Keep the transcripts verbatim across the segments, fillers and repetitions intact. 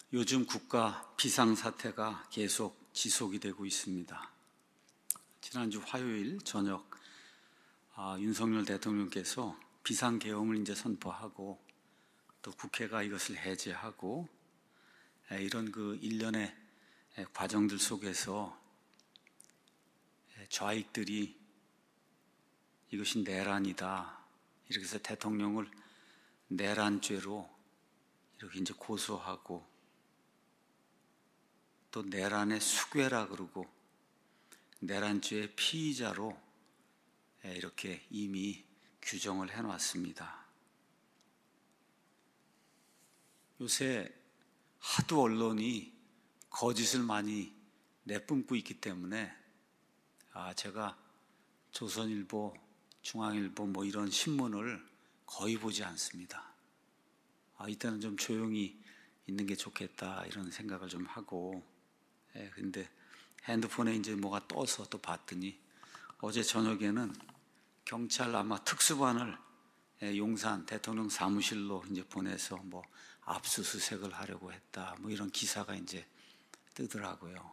요즘 국가 비상사태가 계속 지속이 되고 있습니다. 지난주 화요일 저녁 아, 윤석열 대통령께서 비상계엄을 이제 선포하고 또 국회가 이것을 해제하고 에, 이런 그 일련의 에, 과정들 속에서 에, 좌익들이 이것이 내란이다 이렇게 해서 대통령을 내란죄로 이렇게 이제 고소하고 또 내란의 수괴라 그러고 내란죄의 피의자로 이렇게 이미 규정을 해놨습니다. 요새 하도 언론이 거짓을 많이 내뿜고 있기 때문에 아 제가 조선일보, 중앙일보 뭐 이런 신문을 거의 보지 않습니다. 아 이때는 좀 조용히 있는 게 좋겠다 이런 생각을 좀 하고 예, 근데 핸드폰에 이제 뭐가 떠서 또 봤더니 어제 저녁에는 경찰 아마 특수반을 예, 용산 대통령 사무실로 이제 보내서 뭐 압수수색을 하려고 했다 뭐 이런 기사가 이제 뜨더라고요.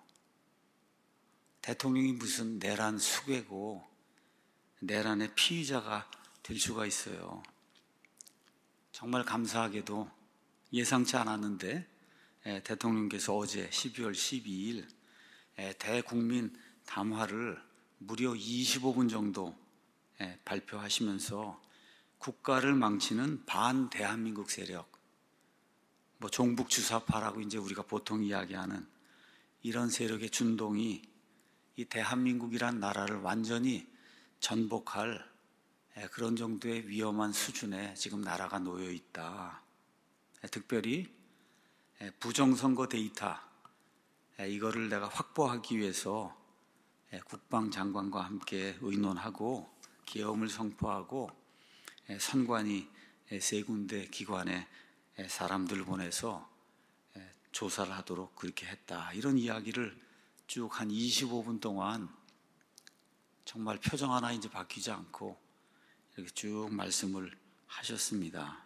대통령이 무슨 내란 수괴고 내란의 피의자가 될 수가 있어요. 정말 감사하게도 예상치 않았는데 예, 대통령께서 어제 십이월 십이일 예, 대국민 담화를 무려 이십오 분 정도 예, 발표하시면서 국가를 망치는 반대한민국 세력, 뭐 종북 주사파라고 이제 우리가 보통 이야기하는 이런 세력의 준동이 이 대한민국이란 나라를 완전히 전복할 예, 그런 정도의 위험한 수준에 지금 나라가 놓여 있다. 예, 특별히 부정선거 데이터 이거를 내가 확보하기 위해서 국방장관과 함께 의논하고 계엄을 선포하고 선관위 세 군데 기관에 사람들 보내서 조사를 하도록 그렇게 했다. 이런 이야기를 쭉 한 이십오 분 동안 정말 표정 하나 이제 바뀌지 않고 이렇게 쭉 말씀을 하셨습니다.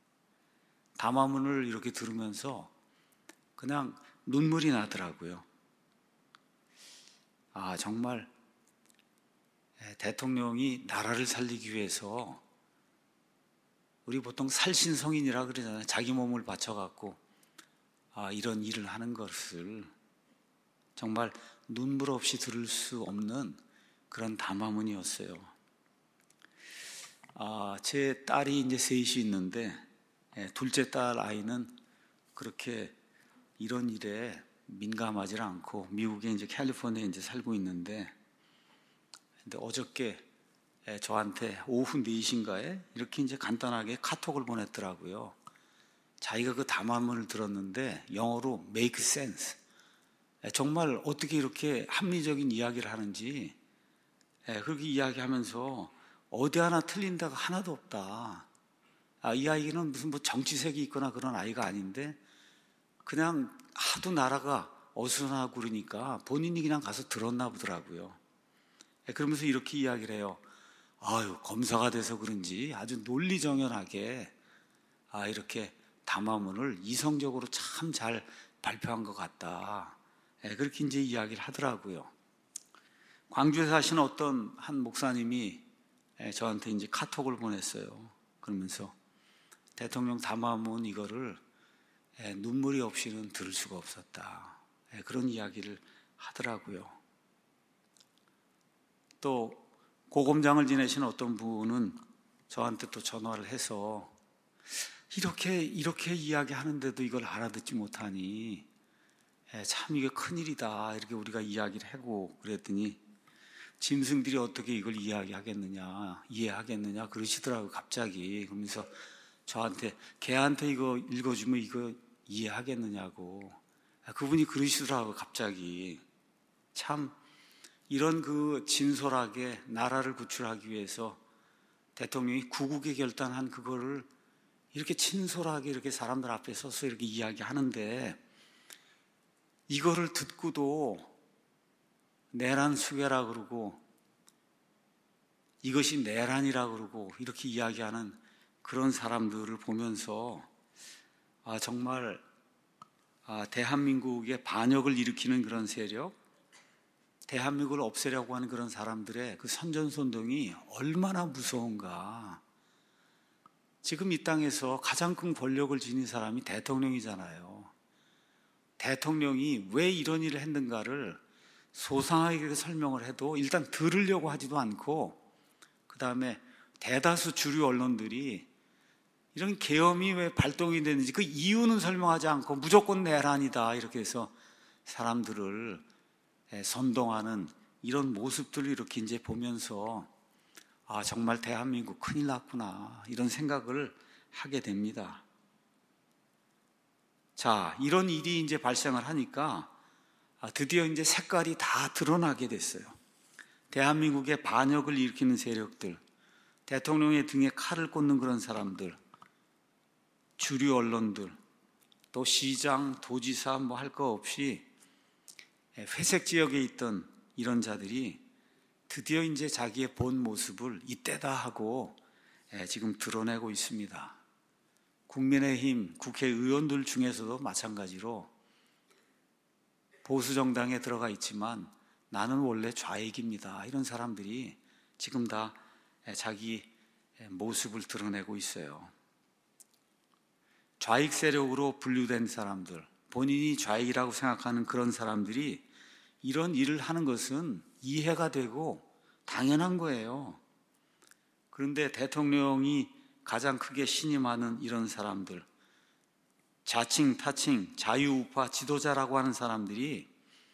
담화문을 이렇게 들으면서 그냥 눈물이 나더라고요. 아, 정말 대통령이 나라를 살리기 위해서 우리 보통 살신성인이라 그러잖아요. 자기 몸을 바쳐갖고 아, 이런 일을 하는 것을 정말 눈물 없이 들을 수 없는 그런 담화문이었어요. 아, 제 딸이 이제 셋이 있는데 둘째 딸 아이는 그렇게 이런 일에 민감하지 않고 미국에 이제 캘리포니아에 이제 살고 있는데 근데 어저께 저한테 오후 네 시인가에 이렇게 이제 간단하게 카톡을 보냈더라고요. 자기가 그 담화문을 들었는데 영어로 make sense. 정말 어떻게 이렇게 합리적인 이야기를 하는지 그렇게 이야기하면서 어디 하나 틀린 데가 하나도 없다. 아, 이 아이는 무슨 뭐 정치색이 있거나 그런 아이가 아닌데 그냥 하도 나라가 어수선하고 그러니까 본인이 그냥 가서 들었나 보더라고요. 그러면서 이렇게 이야기를 해요. 아유, 검사가 돼서 그런지 아주 논리정연하게 아, 이렇게 담화문을 이성적으로 참 잘 발표한 것 같다. 그렇게 이제 이야기를 하더라고요. 광주에 사시는 어떤 한 목사님이 저한테 이제 카톡을 보냈어요. 그러면서 대통령 담화문 이거를 눈물이 없이는 들을 수가 없었다. 그런 이야기를 하더라고요. 또 고검장을 지내시는 어떤 분은 저한테 또 전화를 해서 이렇게 이렇게 이야기하는데도 이걸 알아듣지 못하니 참 이게 큰일이다. 이렇게 우리가 이야기를 하고 그랬더니 짐승들이 어떻게 이걸 이야기하겠느냐, 이해하겠느냐 그러시더라고요. 갑자기. 그러면서 저한테 개한테 이거 읽어주면 이거 이해하겠느냐고 그분이 그러시더라고요. 갑자기. 참 이런 그 진솔하게 나라를 구출하기 위해서 대통령이 구국에 결단한 그거를 이렇게 친솔하게 이렇게 사람들 앞에 서서 이렇게 이야기하는데 이거를 듣고도 내란 수괴라 그러고 이것이 내란이라 그러고 이렇게 이야기하는 그런 사람들을 보면서 아 정말 아, 대한민국의 반역을 일으키는 그런 세력, 대한민국을 없애려고 하는 그런 사람들의 그 선전선동이 얼마나 무서운가. 지금 이 땅에서 가장 큰 권력을 지닌 사람이 대통령이잖아요. 대통령이 왜 이런 일을 했는가를 소상하게 설명을 해도 일단 들으려고 하지도 않고, 그 다음에 대다수 주류 언론들이 이런 계엄이 왜 발동이 됐는지 그 이유는 설명하지 않고 무조건 내란이다 이렇게 해서 사람들을 선동하는 이런 모습들을 이렇게 이제 보면서 아, 정말 대한민국 큰일 났구나 이런 생각을 하게 됩니다. 자, 이런 일이 이제 발생을 하니까 드디어 이제 색깔이 다 드러나게 됐어요. 대한민국의 반역을 일으키는 세력들, 대통령의 등에 칼을 꽂는 그런 사람들, 주류 언론들, 또 시장, 도지사 뭐 할 거 없이 회색 지역에 있던 이런 자들이 드디어 이제 자기의 본 모습을 이때다 하고 지금 드러내고 있습니다. 국민의힘 국회의원들 중에서도 마찬가지로 보수 정당에 들어가 있지만 나는 원래 좌익입니다. 이런 사람들이 지금 다 자기 모습을 드러내고 있어요. 좌익 세력으로 분류된 사람들, 본인이 좌익이라고 생각하는 그런 사람들이 이런 일을 하는 것은 이해가 되고 당연한 거예요. 그런데 대통령이 가장 크게 신임하는 이런 사람들, 자칭, 타칭, 자유우파 지도자라고 하는 사람들이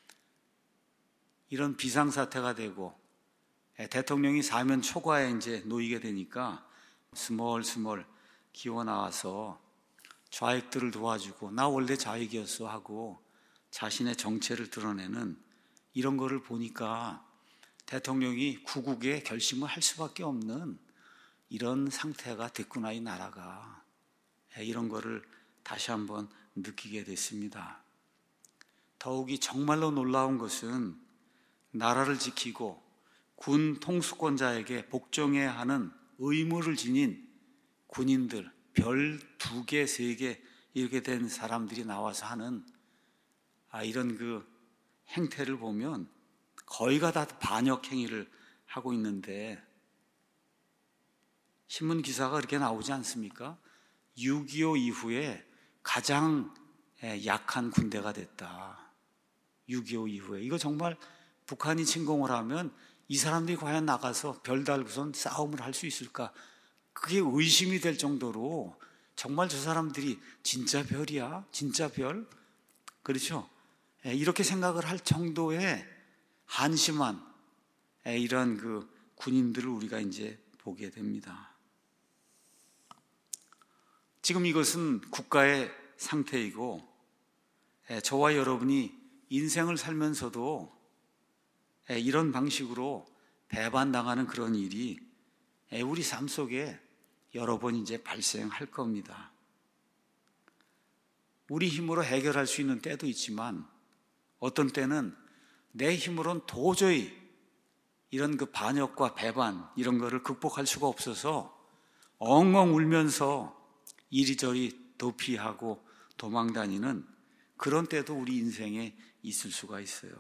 이런 비상사태가 되고 대통령이 사면 초과에 이제 놓이게 되니까 스멀스멀 기어 나와서 좌익들을 도와주고 나 원래 좌익이었어 하고 자신의 정체를 드러내는 이런 거를 보니까 대통령이 구국의 결심을 할 수밖에 없는 이런 상태가 됐구나 이 나라가. 이런 거를 다시 한번 느끼게 됐습니다. 더욱이 정말로 놀라운 것은 나라를 지키고 군 통수권자에게 복종해야 하는 의무를 지닌 군인들, 별 두 개, 세 개 이렇게 된 사람들이 나와서 하는 아, 이런 그 행태를 보면 거의가 다 반역 행위를 하고 있는데 신문 기사가 그렇게 나오지 않습니까? 육이오 이후에 가장 약한 군대가 됐다. 육이오 이후에. 이거 정말 북한이 침공을 하면 이 사람들이 과연 나가서 별 달고선 싸움을 할 수 있을까? 그게 의심이 될 정도로 정말 저 사람들이 진짜 별이야? 진짜 별? 그렇죠? 이렇게 생각을 할 정도의 한심한 이런 그 군인들을 우리가 이제 보게 됩니다. 지금 이것은 국가의 상태이고 저와 여러분이 인생을 살면서도 이런 방식으로 배반당하는 그런 일이 우리 삶 속에 여러 번 이제 발생할 겁니다. 우리 힘으로 해결할 수 있는 때도 있지만 어떤 때는 내 힘으로는 도저히 이런 그 반역과 배반 이런 거를 극복할 수가 없어서 엉엉 울면서 이리저리 도피하고 도망다니는 그런 때도 우리 인생에 있을 수가 있어요.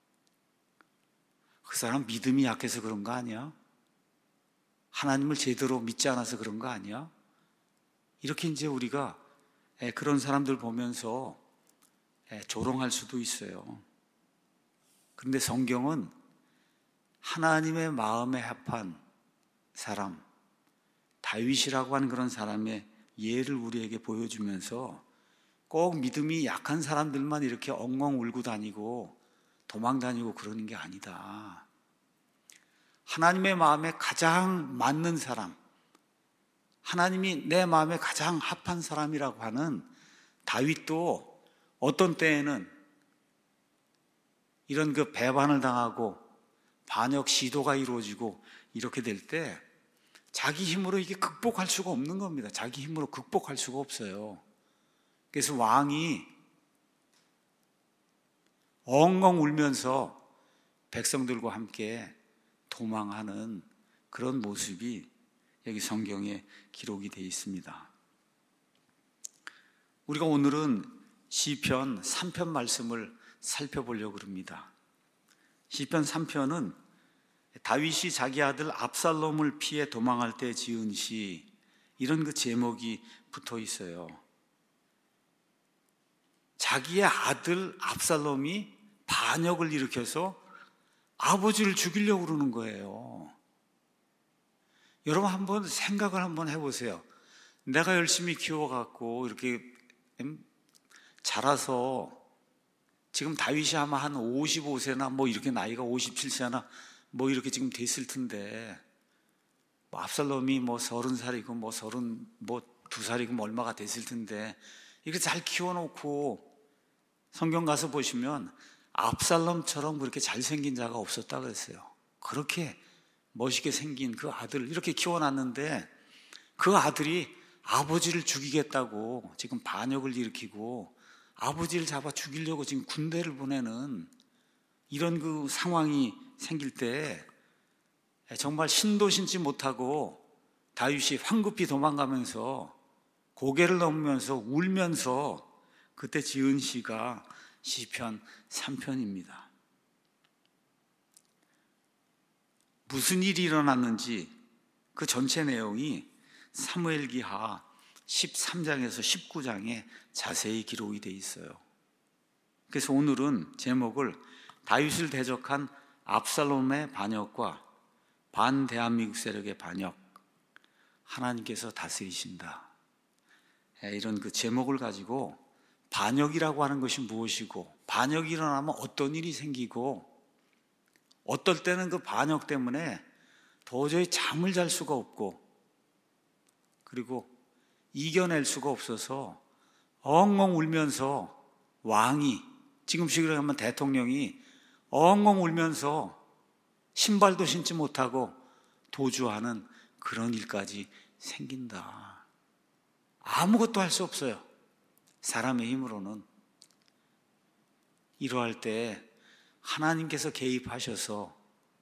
그 사람 믿음이 약해서 그런 거 아니야? 하나님을 제대로 믿지 않아서 그런 거 아니야? 이렇게 이제 우리가 그런 사람들 보면서 조롱할 수도 있어요. 그런데 성경은 하나님의 마음에 합한 사람, 다윗이라고 하는 그런 사람의 예를 우리에게 보여주면서 꼭 믿음이 약한 사람들만 이렇게 엉엉 울고 다니고 도망 다니고 그러는 게 아니다. 하나님의 마음에 가장 맞는 사람, 하나님이 내 마음에 가장 합한 사람이라고 하는 다윗도 어떤 때에는 이런 그 배반을 당하고 반역 시도가 이루어지고 이렇게 될 때 자기 힘으로 이게 극복할 수가 없는 겁니다. 자기 힘으로 극복할 수가 없어요. 그래서 왕이 엉엉 울면서 백성들과 함께 도망하는 그런 모습이 여기 성경에 기록이 되어 있습니다. 우리가 오늘은 시편 삼 편 말씀을 살펴보려고 합니다. 시편 삼 편은 다윗이 자기 아들 압살롬을 피해 도망할 때 지은 시, 이런 그 제목이 붙어 있어요. 자기의 아들 압살롬이 반역을 일으켜서 아버지를 죽이려고 그러는 거예요. 여러분 한번 생각을 한번 해보세요. 내가 열심히 키워갖고 이렇게 자라서 지금 다윗이 아마 한 오십오 세나 뭐 이렇게 나이가 오십칠 세나 뭐 이렇게 지금 됐을 텐데, 뭐 압살롬이 뭐 서른 살이고 뭐 서른 뭐 두 살이고 뭐 얼마가 됐을 텐데, 이렇게 잘 키워놓고 성경 가서 보시면 압살롬처럼 그렇게 잘생긴 자가 없었다 그랬어요. 그렇게 멋있게 생긴 그 아들을 이렇게 키워놨는데, 그 아들이 아버지를 죽이겠다고 지금 반역을 일으키고 아버지를 잡아 죽이려고 지금 군대를 보내는 이런 그 상황이 생길 때 정말 신도 신지 못하고 다윗이 황급히 도망가면서 고개를 넘으면서 울면서 그때 지은 시가 시편 삼 편입니다. 무슨 일이 일어났는지 그 전체 내용이 사무엘기하 십삼 장에서 십구 장에 자세히 기록이 되어 있어요. 그래서 오늘은 제목을 다윗을 대적한 압살롬의 반역과 반대한민국 세력의 반역, 하나님께서 다스리신다, 이런 그 제목을 가지고 반역이라고 하는 것이 무엇이고, 반역이 일어나면 어떤 일이 생기고, 어떨 때는 그 반역 때문에 도저히 잠을 잘 수가 없고, 그리고 이겨낼 수가 없어서 엉엉 울면서 왕이, 지금식으로 하면 대통령이 엉엉 울면서 신발도 신지 못하고 도주하는 그런 일까지 생긴다. 아무것도 할 수 없어요. 사람의 힘으로는. 이러할 때 하나님께서 개입하셔서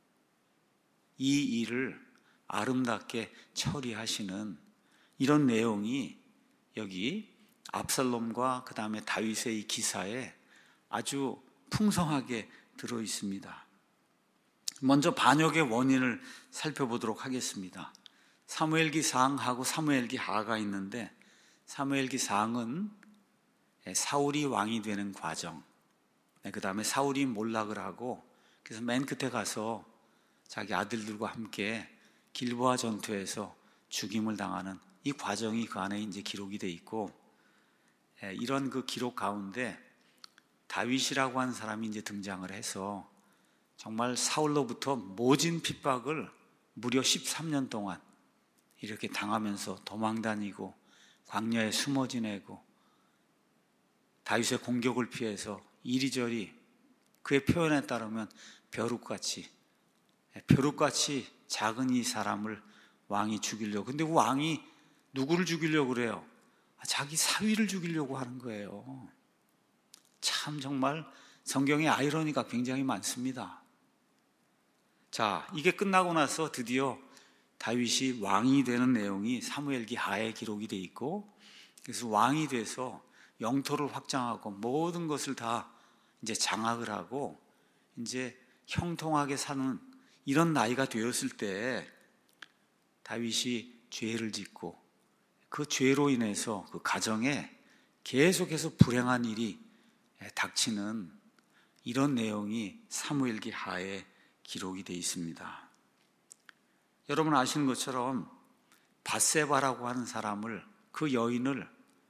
이 일을 아름답게 처리하시는 이런 내용이 여기 압살롬과 그 다음에 다윗의 이 기사에 아주 풍성하게 들어 있습니다. 먼저 반역의 원인을 살펴보도록 하겠습니다. 사무엘기 상하고 사무엘기 하가 있는데, 사무엘기 상은 사울이 왕이 되는 과정, 그 다음에 사울이 몰락을 하고 그래서 맨 끝에 가서 자기 아들들과 함께 길보아 전투에서 죽임을 당하는 이 과정이 그 안에 이제 기록이 돼 있고, 이런 그 기록 가운데 다윗이라고 하는 사람이 이제 등장을 해서 정말 사울로부터 모진 핍박을 무려 십삼 년 동안 이렇게 당하면서 도망다니고 광야에 숨어 지내고 다윗의 공격을 피해서 이리저리, 그의 표현에 따르면 벼룩같이 벼룩같이 작은 이 사람을 왕이 죽이려고. 근데 그 왕이 누구를 죽이려고 그래요? 자기 사위를 죽이려고 하는 거예요. 참 정말 성경의 아이러니가 굉장히 많습니다. 자, 이게 끝나고 나서 드디어 다윗이 왕이 되는 내용이 사무엘기 하에 기록이 돼 있고, 그래서 왕이 돼서 영토를 확장하고 모든 것을 다 이제 장악을 하고 이제 형통하게 사는 이런 나이가 되었을 때 다윗이 죄를 짓고 그 죄로 인해서 그 가정에 계속해서 불행한 일이 닥치는 이런 내용이 사무엘기 하에 기록이 되어 있습니다. 여러분 아시는 것처럼 밧세바라고 하는 사람을, 그 여인을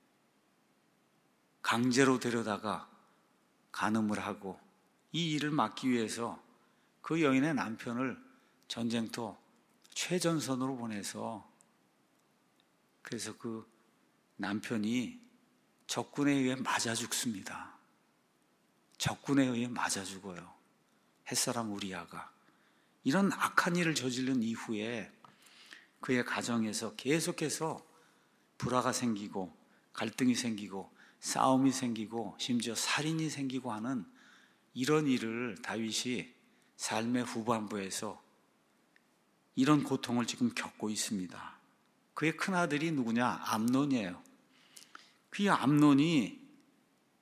강제로 데려다가 간음을 하고 이 일을 막기 위해서 그 여인의 남편을 전쟁터 최전선으로 보내서, 그래서 그 남편이 적군에 의해 맞아 죽습니다. 적군에 의해 맞아 죽어요. 햇사람 우리아가. 이런 악한 일을 저지른 이후에 그의 가정에서 계속해서 불화가 생기고 갈등이 생기고 싸움이 생기고 심지어 살인이 생기고 하는 이런 일을 다윗이 삶의 후반부에서 이런 고통을 지금 겪고 있습니다. 그의 큰아들이 누구냐? 암논이에요. 그 암논이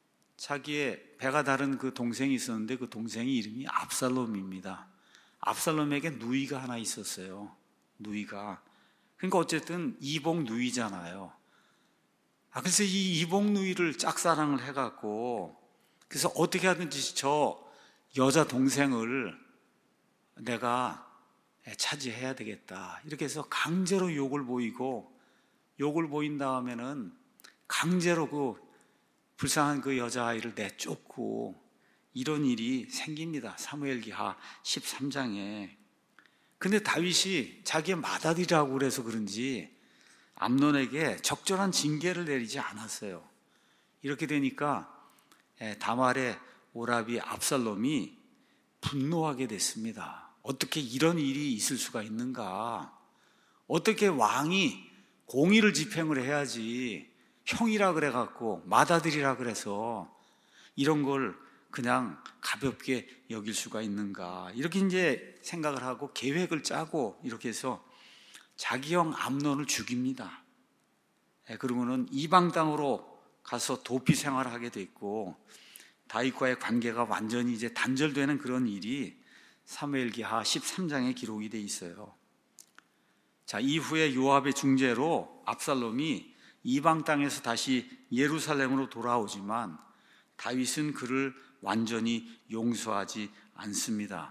자기의 배가 다른 그 동생이 있었는데 그 동생이 이름이 압살롬입니다. 압살롬에게 누이가 하나 있었어요. 누이가. 그러니까 어쨌든 이복 누이잖아요. 아, 그래서 이 이복 누이를 짝사랑을 해갖고, 그래서 어떻게 하든지 저 여자 동생을 내가 차지해야 되겠다. 이렇게 해서 강제로 욕을 보이고, 욕을 보인 다음에는 강제로 그 불쌍한 그 여자아이를 내쫓고, 이런 일이 생깁니다. 사무엘기하 십삼 장에. 근데 다윗이 자기의 맏아들이라고 그래서 그런지 암논에게 적절한 징계를 내리지 않았어요. 이렇게 되니까 다말의 오라비 압살롬이 분노하게 됐습니다. 어떻게 이런 일이 있을 수가 있는가? 어떻게 왕이 공의를 집행을 해야지 형이라 그래갖고 맏아들이라 그래서 이런 걸 그냥 가볍게 여길 수가 있는가? 이렇게 이제 생각을 하고 계획을 짜고 이렇게 해서 자기 형 암논을 죽입니다. 그러고는 이방 땅으로 가서 도피 생활을 하게 됐고, 다윗과의 관계가 완전히 이제 단절되는 그런 일이 사무엘기하 십삼 장에 기록이 돼 있어요. 자, 이후에 요압의 중재로 압살롬이 이방 땅에서 다시 예루살렘으로 돌아오지만 다윗은 그를 완전히 용서하지 않습니다.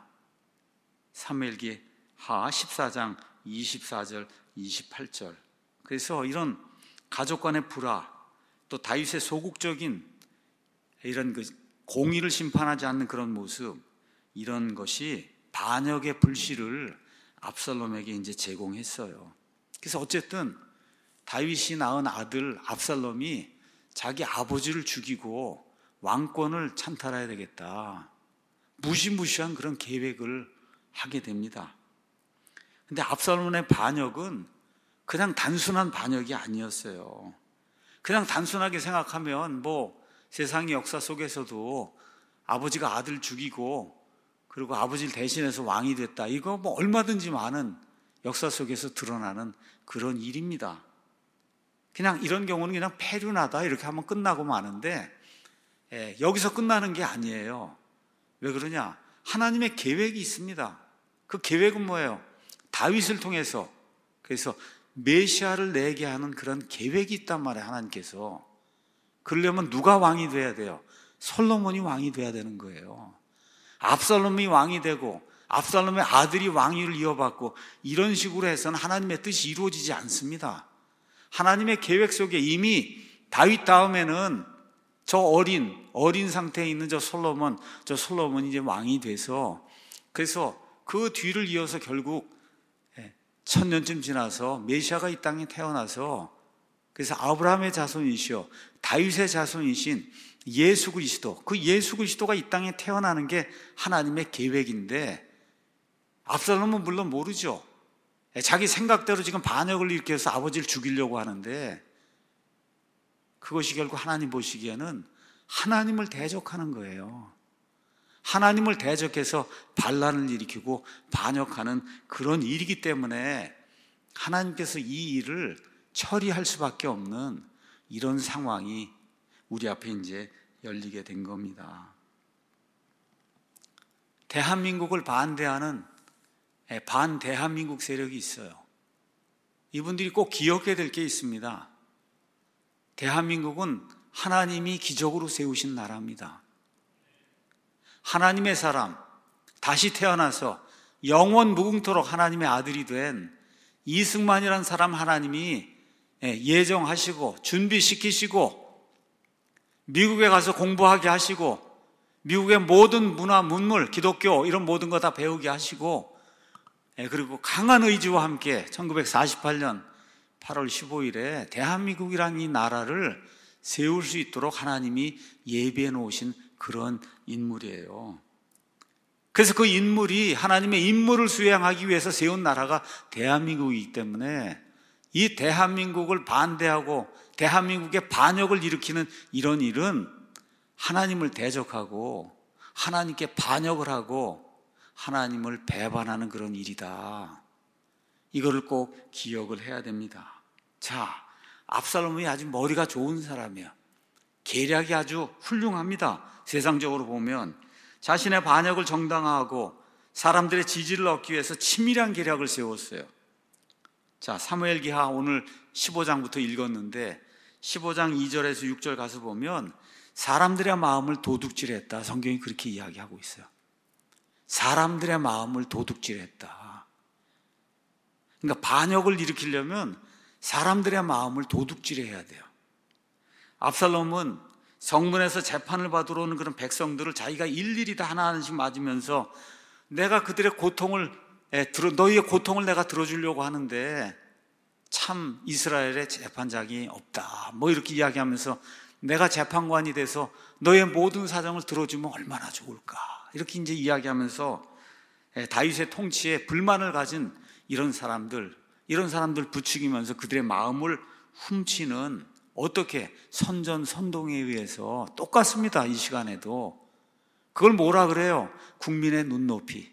사무엘기하 십사 장 이십사 절 이십팔 절. 그래서 이런 가족 간의 불화, 또 다윗의 소극적인 이런 그 공의를 심판하지 않는 그런 모습, 이런 것이 반역의 불씨를 압살롬에게 이제 제공했어요. 그래서 어쨌든 다윗이 낳은 아들 압살롬이 자기 아버지를 죽이고 왕권을 찬탈해야 되겠다, 무시무시한 그런 계획을 하게 됩니다. 근데 압살롬의 반역은 그냥 단순한 반역이 아니었어요. 그냥 단순하게 생각하면 뭐 세상의 역사 속에서도 아버지가 아들 죽이고 그리고 아버지를 대신해서 왕이 됐다, 이거 뭐 얼마든지 많은 역사 속에서 드러나는 그런 일입니다. 그냥 이런 경우는 그냥 패륜하다 이렇게 하면 끝나고 마는데, 예, 여기서 끝나는 게 아니에요. 왜 그러냐? 하나님의 계획이 있습니다. 그 계획은 뭐예요? 다윗을 통해서, 그래서 메시아를 내게 하는 그런 계획이 있단 말이에요. 하나님께서. 그러려면 누가 왕이 돼야 돼요? 솔로몬이 왕이 돼야 되는 거예요. 압살롬이 왕이 되고 압살롬의 아들이 왕위를 이어받고 이런 식으로 해서는 하나님의 뜻이 이루어지지 않습니다. 하나님의 계획 속에 이미 다윗 다음에는 저 어린 어린 상태에 있는 저 솔로몬, 저 솔로몬이 이제 왕이 돼서, 그래서 그 뒤를 이어서 결국 천년쯤 지나서 메시아가 이 땅에 태어나서, 그래서 아브라함의 자손이시오 다윗의 자손이신 예수 그리스도, 그 예수 그리스도가 이 땅에 태어나는 게 하나님의 계획인데, 압살롬은 물론 모르죠. 자기 생각대로 지금 반역을 일으켜서 아버지를 죽이려고 하는데, 그것이 결국 하나님 보시기에는 하나님을 대적하는 거예요. 하나님을 대적해서 반란을 일으키고 반역하는 그런 일이기 때문에 하나님께서 이 일을 처리할 수밖에 없는 이런 상황이 우리 앞에 이제 열리게 된 겁니다. 대한민국을 반대하는 반대한민국 세력이 있어요. 이분들이 꼭 기억해야 될 게 있습니다. 대한민국은 하나님이 기적으로 세우신 나라입니다. 하나님의 사람, 다시 태어나서 영원 무궁토록 하나님의 아들이 된 이승만이라는 사람 하나님이 예정하시고 준비시키시고 미국에 가서 공부하게 하시고 미국의 모든 문화, 문물, 기독교 이런 모든 거 다 배우게 하시고, 그리고 강한 의지와 함께 천구백사십팔 년 팔월 십오일에 대한민국이라는 이 나라를 세울 수 있도록 하나님이 예비해 놓으신 그런 인물이에요. 그래서 그 인물이 하나님의 임무를 수행하기 위해서 세운 나라가 대한민국이기 때문에 이 대한민국을 반대하고 대한민국의 반역을 일으키는 이런 일은 하나님을 대적하고 하나님께 반역을 하고 하나님을 배반하는 그런 일이다. 이거를 꼭 기억을 해야 됩니다. 자, 압살롬이 아주 머리가 좋은 사람이야. 계략이 아주 훌륭합니다. 세상적으로 보면 자신의 반역을 정당화하고 사람들의 지지를 얻기 위해서 치밀한 계략을 세웠어요. 자, 사무엘기하 오늘 십오 장부터 읽었는데 십오 장 이 절에서 육 절 가서 보면 사람들의 마음을 도둑질했다. 성경이 그렇게 이야기하고 있어요. 사람들의 마음을 도둑질했다. 그러니까 반역을 일으키려면 사람들의 마음을 도둑질해야 돼요. 압살롬은 성문에서 재판을 받으러 오는 그런 백성들을 자기가 일일이 다 하나하나씩 맞으면서 내가 그들의 고통을 너희의 고통을 내가 들어주려고 하는데 참 이스라엘의 재판장이 없다 뭐 이렇게 이야기하면서 내가 재판관이 돼서 너의 모든 사정을 들어주면 얼마나 좋을까 이렇게 이제 이야기하면서 다윗의 통치에 불만을 가진 이런 사람들 이런 사람들 부추기면서 그들의 마음을 훔치는 어떻게 선전선동에 의해서 똑같습니다. 이 시간에도 그걸 뭐라 그래요? 국민의 눈높이.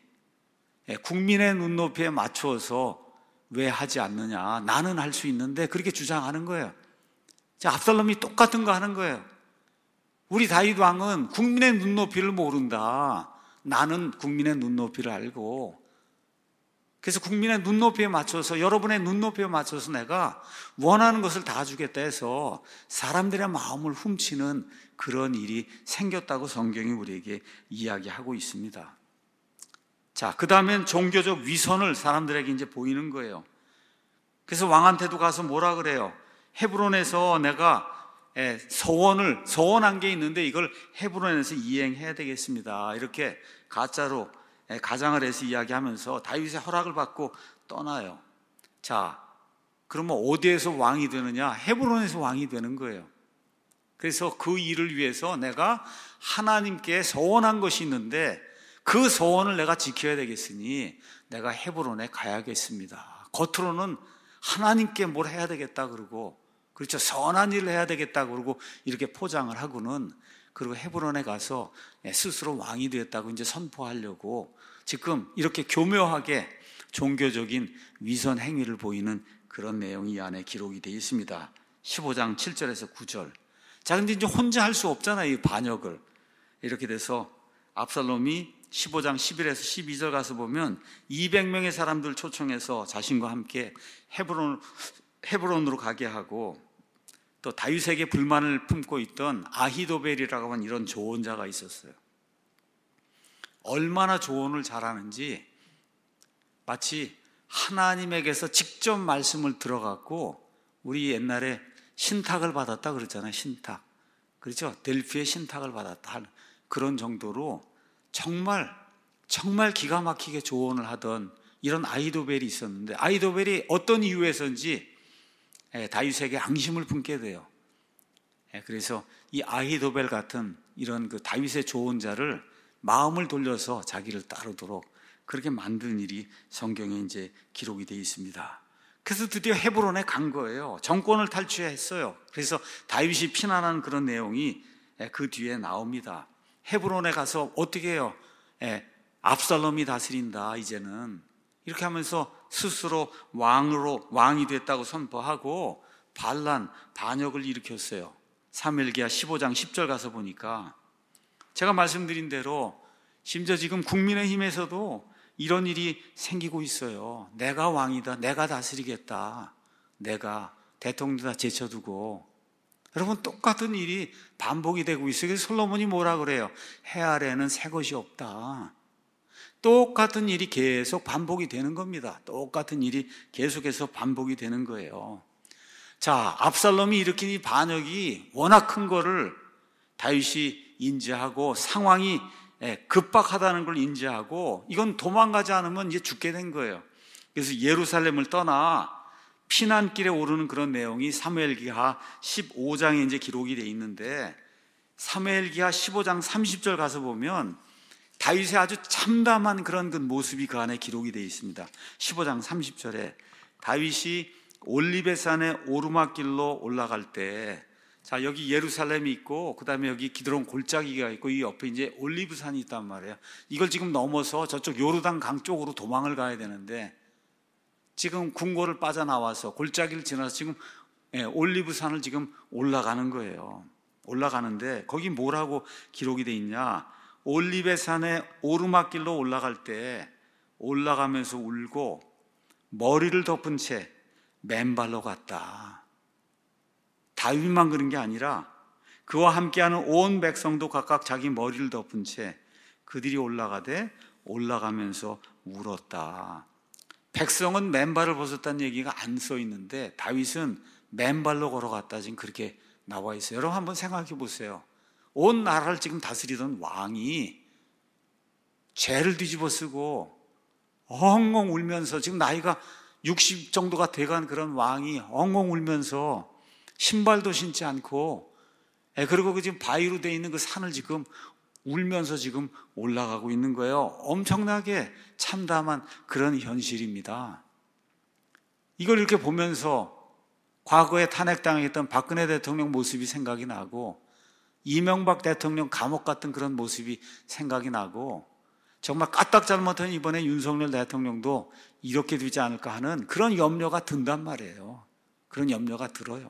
국민의 눈높이에 맞추어서 왜 하지 않느냐? 나는 할 수 있는데 그렇게 주장하는 거예요. 자, 압살롬이 똑같은 거 하는 거예요. 우리 다윗 왕은 국민의 눈높이를 모른다. 나는 국민의 눈높이를 알고 그래서 국민의 눈높이에 맞춰서 여러분의 눈높이에 맞춰서 내가 원하는 것을 다 주겠다 해서 사람들의 마음을 훔치는 그런 일이 생겼다고 성경이 우리에게 이야기하고 있습니다. 자, 그 다음엔 종교적 위선을 사람들에게 이제 보이는 거예요. 그래서 왕한테도 가서 뭐라 그래요? 헤브론에서 내가 서원을 서원한 게 있는데 이걸 헤브론에서 이행해야 되겠습니다. 이렇게 가짜로 가장을 해서 이야기하면서 다윗의 허락을 받고 떠나요. 자, 그러면 어디에서 왕이 되느냐? 헤브론에서 왕이 되는 거예요. 그래서 그 일을 위해서 내가 하나님께 서원한 것이 있는데 그 서원을 내가 지켜야 되겠으니 내가 헤브론에 가야겠습니다. 겉으로는 하나님께 뭘 해야 되겠다 그러고 그렇죠. 선한 일을 해야 되겠다 그러고 이렇게 포장을 하고는 그리고 헤브론에 가서 스스로 왕이 되었다고 이제 선포하려고 지금 이렇게 교묘하게 종교적인 위선 행위를 보이는 그런 내용이 이 안에 기록이 되어 있습니다. 십오 장 칠 절에서 구 절. 자, 근데 이제 혼자 할 수 없잖아요, 이 반역을. 이렇게 돼서 압살롬이 십오 장 십일에서 십이 절 가서 보면 이백 명의 사람들 초청해서 자신과 함께 헤브론, 헤브론으로 가게 하고 또 다윗에게 불만을 품고 있던 아히도벨이라고 하는 이런 조언자가 있었어요. 얼마나 조언을 잘하는지 마치 하나님에게서 직접 말씀을 들어갖고 우리 옛날에 신탁을 받았다 그랬잖아요. 신탁. 그렇죠? 델피의 신탁을 받았다. 그런 정도로 정말 정말 기가 막히게 조언을 하던 이런 아히도벨이 있었는데 아히도벨이 어떤 이유에서인지 다윗에게 앙심을 품게 돼요. 그래서 이 아히도벨 같은 이런 그 다윗의 조언자를 마음을 돌려서 자기를 따르도록 그렇게 만든 일이 성경에 이제 기록이 되어 있습니다. 그래서 드디어 헤브론에 간 거예요. 정권을 탈취했어요. 그래서 다윗이 피난한 그런 내용이 그 뒤에 나옵니다. 헤브론에 가서 어떻게 해요? 압살롬이 다스린다 이제는 이렇게 하면서 스스로 왕으로 왕이 됐다고 선포하고 반란, 반역을 일으켰어요. 사무엘기하 십오 장 십 절 가서 보니까 제가 말씀드린 대로 심지어 지금 국민의힘에서도 이런 일이 생기고 있어요. 내가 왕이다, 내가 다스리겠다, 내가 대통령다 제쳐두고 여러분 똑같은 일이 반복이 되고 있어요. 그래서 솔로몬이 뭐라 그래요? 해 아래에는 새 것이 없다. 똑같은 일이 계속 반복이 되는 겁니다. 똑같은 일이 계속해서 반복이 되는 거예요. 자, 압살롬이 일으킨 이 반역이 워낙 큰 거를 다윗이 인지하고 상황이 급박하다는 걸 인지하고 이건 도망가지 않으면 이제 죽게 된 거예요. 그래서 예루살렘을 떠나 피난길에 오르는 그런 내용이 사무엘기하 십오 장에 이제 기록이 되어 있는데 사무엘기하 십오 장 삼십 절 가서 보면 다윗의 아주 참담한 그런 그 모습이 그 안에 기록이 되어 있습니다. 십오 장 삼십 절에 다윗이 올리베산의 오르막길로 올라갈 때, 자, 여기 예루살렘이 있고, 그 다음에 여기 기드론 골짜기가 있고, 이 옆에 이제 올리브산이 있단 말이에요. 이걸 지금 넘어서 저쪽 요르단 강 쪽으로 도망을 가야 되는데, 지금 궁궐을 빠져나와서 골짜기를 지나서 지금 올리브산을 지금 올라가는 거예요. 올라가는데 거기 뭐라고 기록이 돼 있냐? 올리베 산에 오르막길로 올라갈 때 올라가면서 울고 머리를 덮은 채 맨발로 갔다. 다윗만 그런 게 아니라 그와 함께하는 온 백성도 각각 자기 머리를 덮은 채 그들이 올라가되 올라가면서 울었다. 백성은 맨발을 벗었다는 얘기가 안 써 있는데 다윗은 맨발로 걸어갔다 지금 그렇게 나와 있어요. 여러분 한번 생각해 보세요. 온 나라를 지금 다스리던 왕이 죄를 뒤집어 쓰고 엉엉 울면서, 지금 나이가 육십 정도가 돼간 그런 왕이 엉엉 울면서 신발도 신지 않고, 그리고 그 지금 바위로 되어 있는 그 산을 지금 울면서 지금 올라가고 있는 거예요. 엄청나게 참담한 그런 현실입니다. 이걸 이렇게 보면서 과거에 탄핵당했던 박근혜 대통령 모습이 생각이 나고, 이명박 대통령 감옥 같은 그런 모습이 생각이 나고, 정말 까딱 잘못한 이번에 윤석열 대통령도 이렇게 되지 않을까 하는 그런 염려가 든단 말이에요. 그런 염려가 들어요.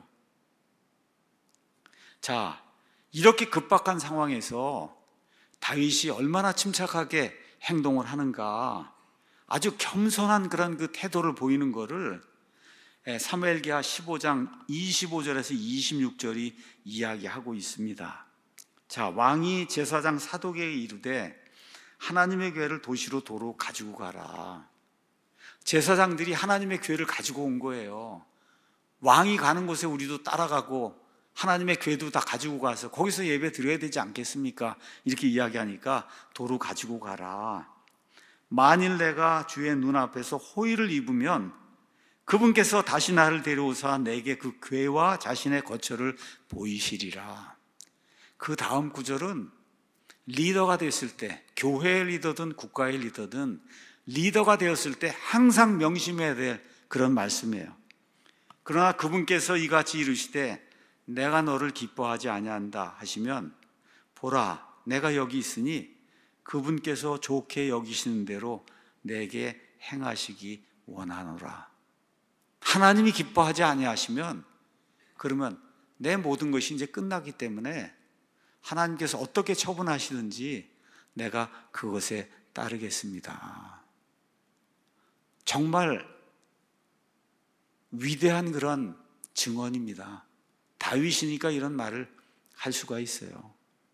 자, 이렇게 급박한 상황에서 다윗이 얼마나 침착하게 행동을 하는가, 아주 겸손한 그런 그 태도를 보이는 거를 사무엘기하 십오 장 이십오 절에서 이십육 절이 이야기하고 있습니다. 자, 왕이 제사장 사독에게 이르되 하나님의 궤를 도시로 도로 가지고 가라. 제사장들이 하나님의 궤를 가지고 온 거예요. 왕이 가는 곳에 우리도 따라가고 하나님의 궤도 다 가지고 가서 거기서 예배 드려야 되지 않겠습니까? 이렇게 이야기하니까 도로 가지고 가라. 만일 내가 주의 눈앞에서 호의를 입으면 그분께서 다시 나를 데려오사 내게 그 궤와 자신의 거처를 보이시리라. 그 다음 구절은 리더가 됐을 때, 교회의 리더든 국가의 리더든 리더가 되었을 때 항상 명심해야 될 그런 말씀이에요. 그러나 그분께서 이같이 이르시되 내가 너를 기뻐하지 아니한다 하시면, 보라 내가 여기 있으니 그분께서 좋게 여기시는 대로 내게 행하시기 원하노라. 하나님이 기뻐하지 아니하시면 그러면 내 모든 것이 이제 끝나기 때문에 하나님께서 어떻게 처분하시든지 내가 그것에 따르겠습니다. 정말 위대한 그런 증언입니다. 다윗이니까 이런 말을 할 수가 있어요.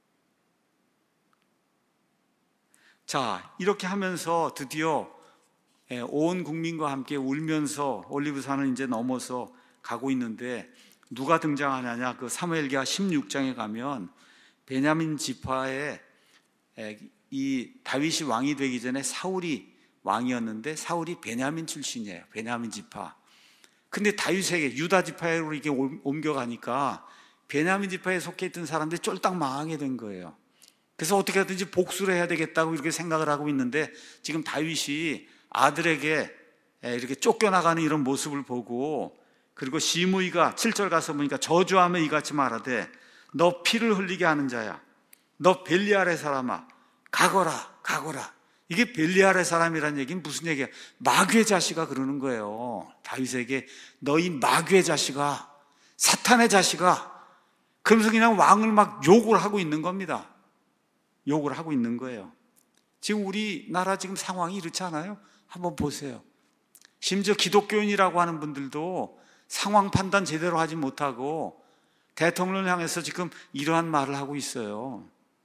자, 이렇게 하면서 드디어 온 국민과 함께 울면서 올리브산을 이제 넘어서 가고 있는데 누가 등장하느냐? 그 사무엘기하 십육 장에 가면 베냐민 지파에 이 다윗이 왕이 되기 전에 사울이 왕이었는데 사울이 베냐민 출신이에요. 베냐민 지파. 근데 다윗에게 유다 지파로 이렇게 옮겨가니까 베냐민 지파에 속해 있던 사람들이 쫄딱 망하게 된 거예요. 그래서 어떻게 하든지 복수를 해야 되겠다고 이렇게 생각을 하고 있는데, 지금 다윗이 아들에게 이렇게 쫓겨나가는 이런 모습을 보고, 그리고 시므이가 칠 절 가서 보니까 저주하며 이같이 말하되 너 피를 흘리게 하는 자야, 너 벨리알의 사람아 가거라 가거라. 이게 벨리알의 사람이라는 얘기는 무슨 얘기야? 마귀의 자식아 그러는 거예요. 다윗에게 너희 마귀의 자식아, 사탄의 자식아. 그러면서 그냥 왕을 막 욕을 하고 있는 겁니다. 욕을 하고 있는 거예요. 지금 우리나라 지금 상황이 이렇지 않아요? 한번 보세요. 심지어 기독교인이라고 하는 분들도 상황 판단 제대로 하지 못하고 대통령을 향해서 지금 이러한 말을 하고 있어요.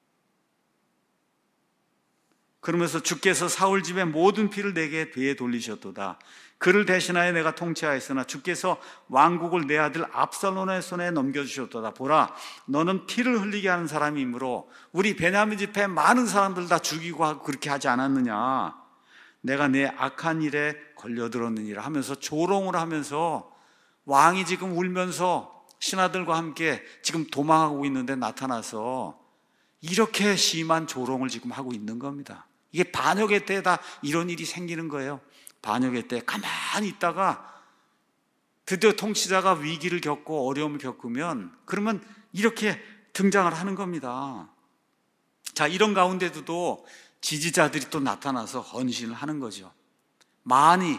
그러면서 주께서 사울 집의 모든 피를 내게 되에 돌리셨도다. 그를 대신하여 내가 통치하였으나 주께서 왕국을 내 아들 압살롬의 손에 넘겨주셨도다. 보라, 너는 피를 흘리게 하는 사람이므로 우리 베냐민 집회 많은 사람들 다 죽이고 하고 그렇게 하지 않았느냐. 내가 내 악한 일에 걸려들었느니라 하면서 조롱을 하면서 왕이 지금 울면서 신하들과 함께 지금 도망하고 있는데 나타나서 이렇게 심한 조롱을 지금 하고 있는 겁니다. 이게 반역의 때다 이런 일이 생기는 거예요. 반역의 때 가만히 있다가 드디어 통치자가 위기를 겪고 어려움을 겪으면 그러면 이렇게 등장을 하는 겁니다. 자, 이런 가운데도 지지자들이 또 나타나서 헌신을 하는 거죠. 많이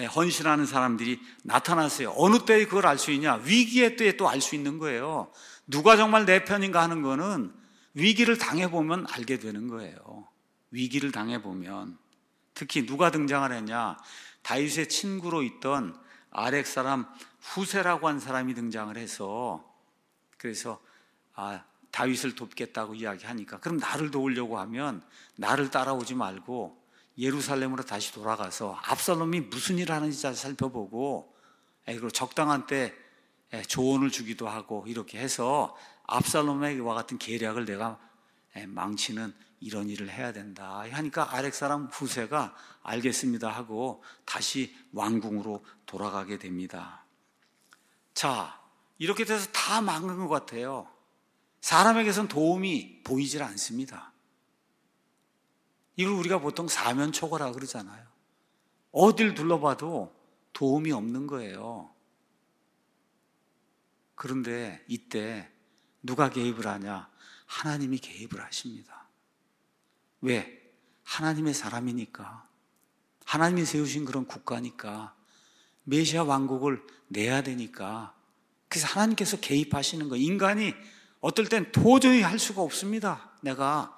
헌신하는 사람들이 나타났어요. 어느 때에 그걸 알 수 있냐? 위기의 때에 또 알 수 있는 거예요. 누가 정말 내 편인가 하는 거는 위기를 당해보면 알게 되는 거예요. 위기를 당해보면. 특히 누가 등장을 했냐? 다윗의 친구로 있던 아렉 사람 후세라고 한 사람이 등장을 해서, 그래서 아, 다윗을 돕겠다고 이야기하니까 그럼 나를 도우려고 하면 나를 따라오지 말고 예루살렘으로 다시 돌아가서 압살롬이 무슨 일을 하는지 잘 살펴보고, 그리고 적당한 때 조언을 주기도 하고, 이렇게 해서 압살롬과 같은 계략을 내가 망치는 이런 일을 해야 된다 하니까 아렉 사람 후세가 알겠습니다 하고 다시 왕궁으로 돌아가게 됩니다. 자, 이렇게 돼서 다 망한 것 같아요. 사람에게선 도움이 보이질 않습니다. 이걸 우리가 보통 사면초거라 그러잖아요. 어딜 둘러봐도 도움이 없는 거예요. 그런데 이때 누가 개입을 하냐? 하나님이 개입을 하십니다. 왜? 하나님의 사람이니까, 하나님이 세우신 그런 국가니까, 메시아 왕국을 내야 되니까. 그래서 하나님께서 개입하시는 거예요. 인간이 어떨 땐 도저히 할 수가 없습니다. 내가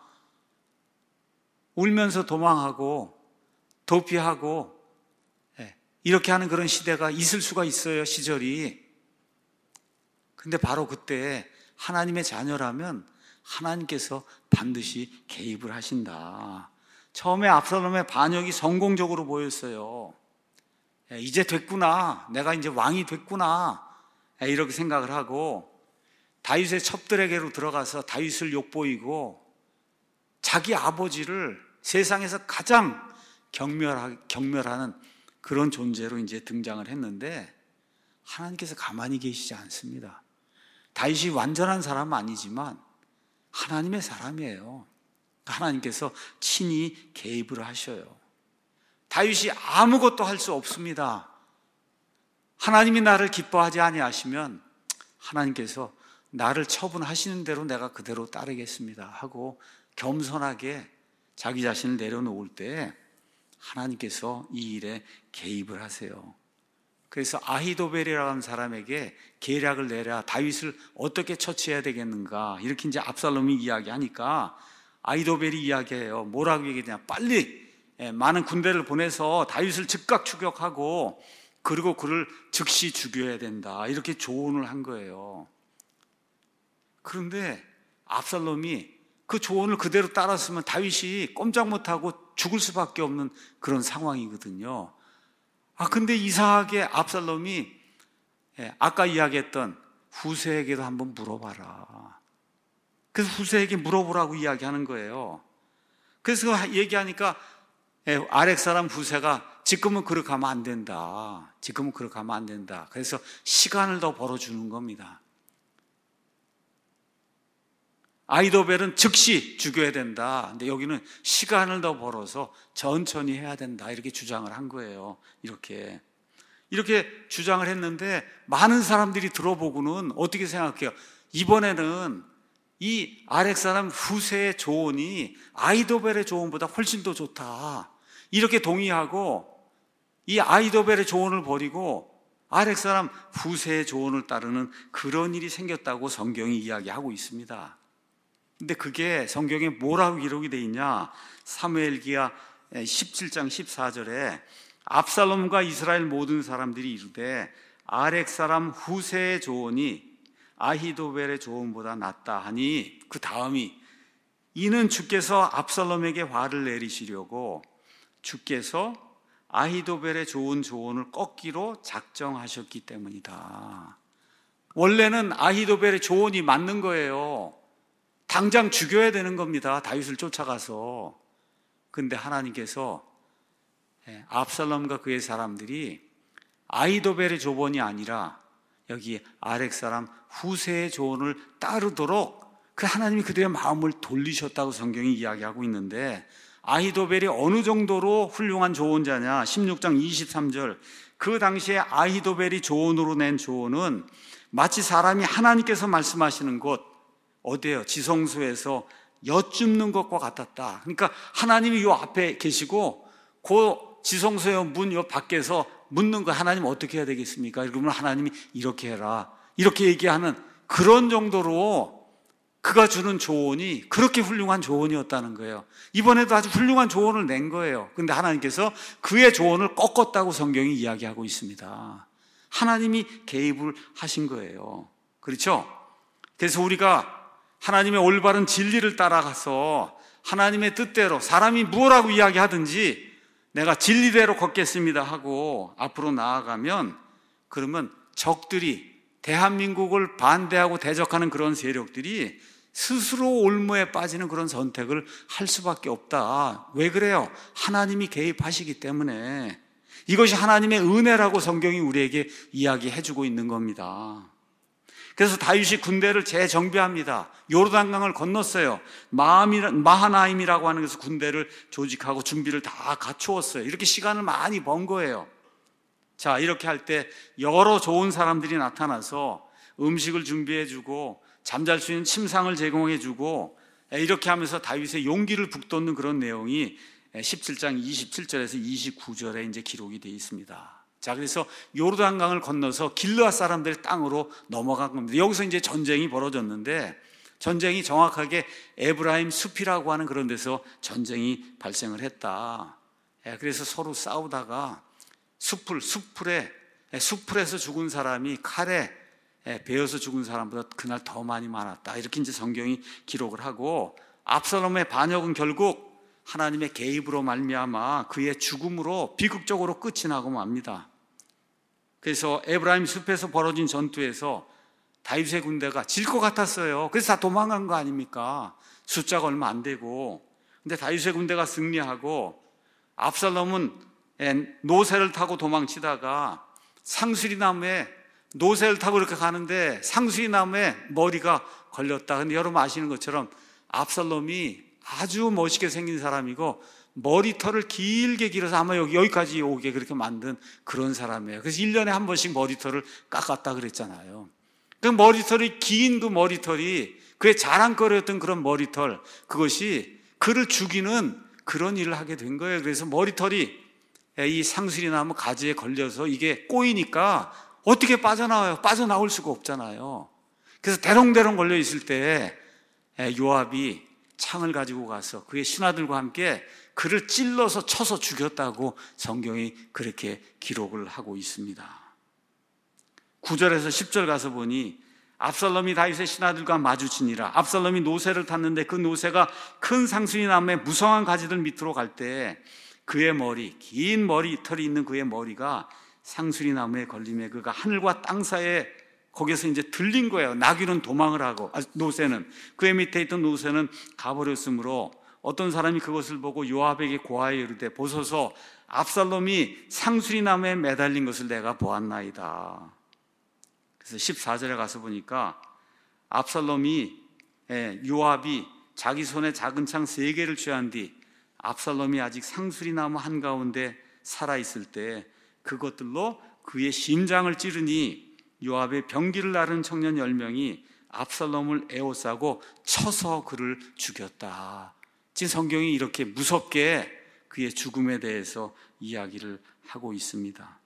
울면서 도망하고 도피하고 이렇게 하는 그런 시대가 있을 수가 있어요, 시절이. 근데 바로 그때 하나님의 자녀라면 하나님께서 반드시 개입을 하신다. 처음에 압살롬의 반역이 성공적으로 보였어요. 이제 됐구나, 내가 이제 왕이 됐구나, 이렇게 생각을 하고 다윗의 첩들에게로 들어가서 다윗을 욕보이고 자기 아버지를 세상에서 가장 경멸하, 경멸하는 그런 존재로 이제 등장을 했는데 하나님께서 가만히 계시지 않습니다. 다윗이 완전한 사람은 아니지만 하나님의 사람이에요. 하나님께서 친히 개입을 하셔요. 다윗이 아무것도 할 수 없습니다. 하나님이 나를 기뻐하지 아니하시면 하나님께서 나를 처분하시는 대로 내가 그대로 따르겠습니다 하고 겸손하게 자기 자신을 내려놓을 때 하나님께서 이 일에 개입을 하세요. 그래서 아히도벨이라는 하는 사람에게 계략을 내라, 다윗을 어떻게 처치해야 되겠는가, 이렇게 이제 압살롬이 이야기하니까 아히도벨이 이야기해요. 뭐라고 얘기하냐? 빨리 많은 군대를 보내서 다윗을 즉각 추격하고 그리고 그를 즉시 죽여야 된다, 이렇게 조언을 한 거예요. 그런데 압살롬이 그 조언을 그대로 따랐으면 다윗이 꼼짝 못하고 죽을 수밖에 없는 그런 상황이거든요. 아, 근데 이상하게 압살롬이 아까 이야기했던 후세에게도 한번 물어봐라. 그래서 후세에게 물어보라고 이야기하는 거예요. 그래서 얘기하니까 아렉 사람 후세가 지금은 그렇게 하면 안 된다. 지금은 그렇게 하면 안 된다. 그래서 시간을 더 벌어주는 겁니다. 아히도벨은 즉시 죽여야 된다. 근데 여기는 시간을 더 벌어서 천천히 해야 된다. 이렇게 주장을 한 거예요. 이렇게. 이렇게 주장을 했는데 많은 사람들이 들어보고는 어떻게 생각해요? 이번에는 이 아렉 사람 후세의 조언이 아히도벨의 조언보다 훨씬 더 좋다, 이렇게 동의하고 이 아히도벨의 조언을 버리고 아렉 사람 후세의 조언을 따르는 그런 일이 생겼다고 성경이 이야기하고 있습니다. 근데 그게 성경에 뭐라고 기록이 되어 있냐? 사무엘기하 십칠 장 십사 절에 압살롬과 이스라엘 모든 사람들이 이르되 아렉 사람 후세의 조언이 아히도벨의 조언보다 낫다 하니, 그 다음이 이는 주께서 압살롬에게 화를 내리시려고 주께서 아히도벨의 좋은 조언을 꺾기로 작정하셨기 때문이다. 원래는 아히도벨의 조언이 맞는 거예요. 당장 죽여야 되는 겁니다, 다윗을 쫓아가서. 그런데 하나님께서 압살롬과 그의 사람들이 아히도벨의 조언이 아니라 여기 아렉 사람 후세의 조언을 따르도록 그 하나님이 그들의 마음을 돌리셨다고 성경이 이야기하고 있는데, 아히도벨이 어느 정도로 훌륭한 조언자냐? 십육 장 이십삼 절, 그 당시에 아히도벨이 조언으로 낸 조언은 마치 사람이 하나님께서 말씀하시는 곳, 어디예요? 지성소에서 여쭙는 것과 같았다. 그러니까 하나님이 요 앞에 계시고 그 지성소의 문 요 밖에서 묻는 거, 하나님 어떻게 해야 되겠습니까? 그러면 하나님이 이렇게 해라, 이렇게 얘기하는 그런 정도로 그가 주는 조언이 그렇게 훌륭한 조언이었다는 거예요. 이번에도 아주 훌륭한 조언을 낸 거예요. 그런데 하나님께서 그의 조언을 꺾었다고 성경이 이야기하고 있습니다. 하나님이 개입을 하신 거예요. 그렇죠? 그래서 우리가 하나님의 올바른 진리를 따라가서 하나님의 뜻대로 사람이 무엇라고 이야기하든지 내가 진리대로 걷겠습니다 하고 앞으로 나아가면, 그러면 적들이, 대한민국을 반대하고 대적하는 그런 세력들이 스스로 올무에 빠지는 그런 선택을 할 수밖에 없다. 왜 그래요? 하나님이 개입하시기 때문에. 이것이 하나님의 은혜라고 성경이 우리에게 이야기해주고 있는 겁니다. 그래서 다윗이 군대를 재정비합니다. 요르단강을 건넜어요. 마하나임이라고 하는 곳에서 군대를 조직하고 준비를 다 갖추었어요. 이렇게 시간을 많이 번 거예요. 자, 이렇게 할 때 여러 좋은 사람들이 나타나서 음식을 준비해주고 잠잘 수 있는 침상을 제공해주고 이렇게 하면서 다윗의 용기를 북돋는 그런 내용이 십칠 장 이십칠 절에서 이십구 절에 이제 기록이 되어 있습니다. 자, 그래서 요르단강을 건너서 길르앗 사람들의 땅으로 넘어간 겁니다. 여기서 이제 전쟁이 벌어졌는데, 전쟁이 정확하게 에브라임 숲이라고 하는 그런 데서 전쟁이 발생을 했다. 그래서 서로 싸우다가 숲풀, 숲풀에, 숲풀에서 죽은 사람이 칼에 베어서 죽은 사람보다 그날 더 많이 많았다. 이렇게 이제 성경이 기록을 하고, 압살롬의 반역은 결국 하나님의 개입으로 말미암아 그의 죽음으로 비극적으로 끝이 나고 맙니다. 그래서 에브라임 숲에서 벌어진 전투에서 다윗의 군대가 질 것 같았어요. 그래서 다 도망간 거 아닙니까? 숫자가 얼마 안 되고. 근데 다윗의 군대가 승리하고 압살롬은 노새를 타고 도망치다가 상수리나무에, 노새를 타고 이렇게 가는데 상수리나무에 머리가 걸렸다. 근데 여러분 아시는 것처럼 압살롬이 아주 멋있게 생긴 사람이고 머리털을 길게 길어서 아마 여기, 여기까지 오게 그렇게 만든 그런 사람이에요. 그래서 일 년에 한 번씩 머리털을 깎았다 그랬잖아요. 그 머리털이, 긴 그 머리털이 그의 자랑거리였던 그런 머리털, 그것이 그를 죽이는 그런 일을 하게 된 거예요. 그래서 머리털이 이 상수리나무 가지에 걸려서 이게 꼬이니까 어떻게 빠져나와요? 빠져나올 수가 없잖아요. 그래서 대롱대롱 걸려 있을 때 요압이 창을 가지고 가서 그의 신하들과 함께 그를 찔러서 쳐서 죽였다고 성경이 그렇게 기록을 하고 있습니다. 구 절에서 십 절 가서 보니 압살롬이 다윗의 신하들과 마주치니라. 압살롬이 노새를 탔는데 그 노새가 큰 상수리나무의 무성한 가지들 밑으로 갈 때 그의 머리, 긴 머리털이 있는 그의 머리가 상수리나무에 걸림에 그가 하늘과 땅 사이에 거기서 이제 들린 거예요. 나귀는 도망을 하고, 아, 노새는, 그의 밑에 있던 노새는 가버렸으므로 어떤 사람이 그것을 보고 요압에게 고하여 이르되, 보소서 압살롬이 상수리나무에 매달린 것을 내가 보았나이다. 그래서 십사 절에 가서 보니까 압살롬이, 요압이 자기 손에 작은 창 세 개를 취한 뒤 압살롬이 아직 상수리나무 한가운데 살아있을 때 그것들로 그의 심장을 찌르니 요압의 병기를 나른 청년 열 명이 압살롬을 에워싸고 쳐서 그를 죽였다. 지금 성경이 이렇게 무섭게 그의 죽음에 대해서 이야기를 하고 있습니다.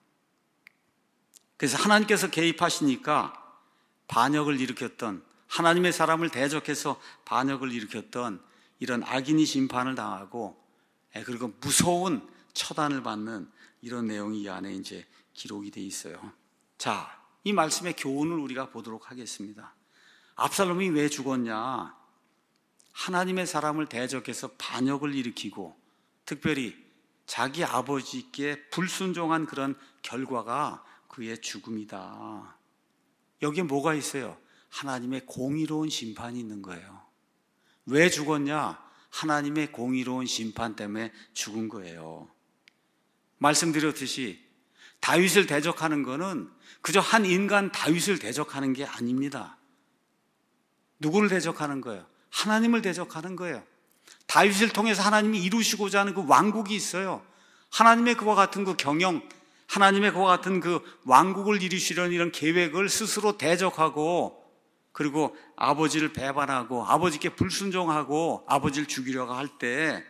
그래서 하나님께서 개입하시니까 반역을 일으켰던, 하나님의 사람을 대적해서 반역을 일으켰던 이런 악인이 심판을 당하고, 그리고 무서운 처단을 받는 이런 내용이 이 안에 이제 기록이 돼 있어요. 자, 이 말씀의 교훈을 우리가 보도록 하겠습니다. 압살롬이 왜 죽었냐? 하나님의 사람을 대적해서 반역을 일으키고 특별히 자기 아버지께 불순종한 그런 결과가 그의 죽음이다. 여기에 뭐가 있어요? 하나님의 공의로운 심판이 있는 거예요. 왜 죽었냐? 하나님의 공의로운 심판 때문에 죽은 거예요. 말씀드렸듯이 다윗을 대적하는 것은 그저 한 인간 다윗을 대적하는 게 아닙니다. 누구를 대적하는 거예요? 하나님을 대적하는 거예요. 다윗을 통해서 하나님이 이루시고자 하는 그 왕국이 있어요. 하나님의 그와 같은 그 경영, 하나님의 그와 같은 그 왕국을 이루시려는 이런 계획을 스스로 대적하고, 그리고 아버지를 배반하고 아버지께 불순종하고 아버지를 죽이려고 할 때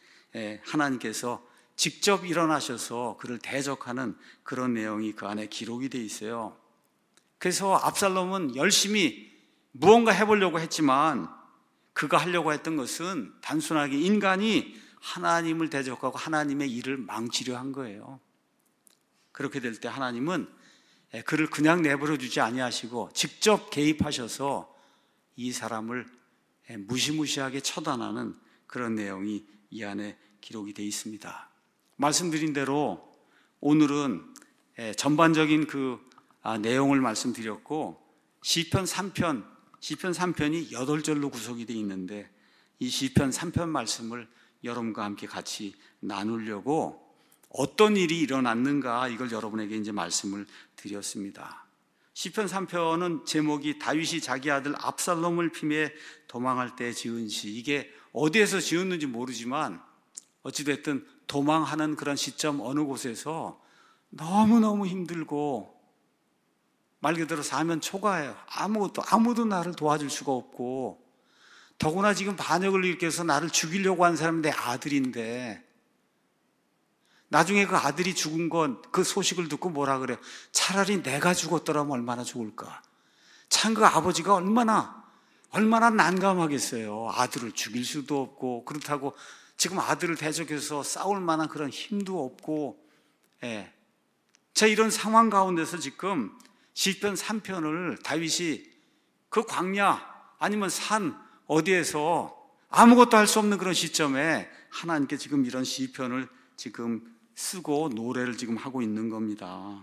하나님께서 직접 일어나셔서 그를 대적하는 그런 내용이 그 안에 기록이 되어 있어요. 그래서 압살롬은 열심히 무언가 해보려고 했지만 그가 하려고 했던 것은 단순하게 인간이 하나님을 대적하고 하나님의 일을 망치려 한 거예요. 그렇게 될 때 하나님은 그를 그냥 내버려 두지 아니하시고 직접 개입하셔서 이 사람을 무시무시하게 처단하는 그런 내용이 이 안에 기록이 되어 있습니다. 말씀드린 대로 오늘은 전반적인 그 내용을 말씀드렸고, 시편 삼 편, 시편 삼 편이 여덟 절로 구성이 되어 있는데 이 시편 삼 편 말씀을 여러분과 함께 같이 나누려고 어떤 일이 일어났는가, 이걸 여러분에게 이제 말씀을 드렸습니다. 시편 삼 편은 제목이 다윗이 자기 아들 압살롬을 피해 도망할 때 지은 시. 이게 어디에서 지었는지 모르지만 어찌됐든 도망하는 그런 시점 어느 곳에서 너무너무 힘들고 말 그대로 사면 초과해요. 아무것도 아무도 나를 도와줄 수가 없고, 더구나 지금 반역을 일으켜서 나를 죽이려고 한 사람이 내 아들인데, 나중에 그 아들이 죽은 건 그 소식을 듣고 뭐라 그래요? 차라리 내가 죽었더라면 얼마나 좋을까. 참 그 아버지가 얼마나 얼마나 난감하겠어요. 아들을 죽일 수도 없고, 그렇다고 지금 아들을 대적해서 싸울 만한 그런 힘도 없고, 예. 자, 이런 상황 가운데서 지금 시편 삼 편을 다윗이 그 광야 아니면 산 어디에서 아무것도 할 수 없는 그런 시점에 하나님께 지금 이런 시편을 지금 쓰고 노래를 지금 하고 있는 겁니다.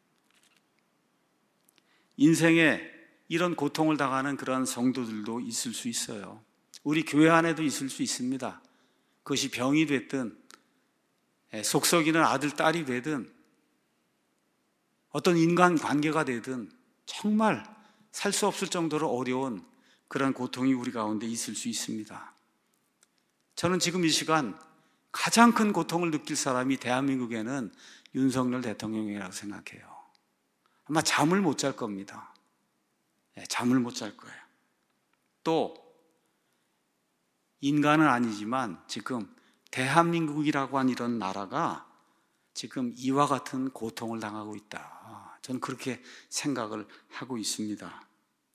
인생에 이런 고통을 당하는 그런 성도들도 있을 수 있어요. 우리 교회 안에도 있을 수 있습니다. 그것이 병이 됐든 속썩이는 아들, 딸이 되든 어떤 인간관계가 되든 정말 살 수 없을 정도로 어려운 그런 고통이 우리 가운데 있을 수 있습니다. 저는 지금 이 시간 가장 큰 고통을 느낄 사람이 대한민국에는 윤석열 대통령이라고 생각해요. 아마 잠을 못 잘 겁니다. 네, 잠을 못 잘 거예요. 또 인간은 아니지만 지금 대한민국이라고 한 이런 나라가 지금 이와 같은 고통을 당하고 있다. 저는 그렇게 생각을 하고 있습니다.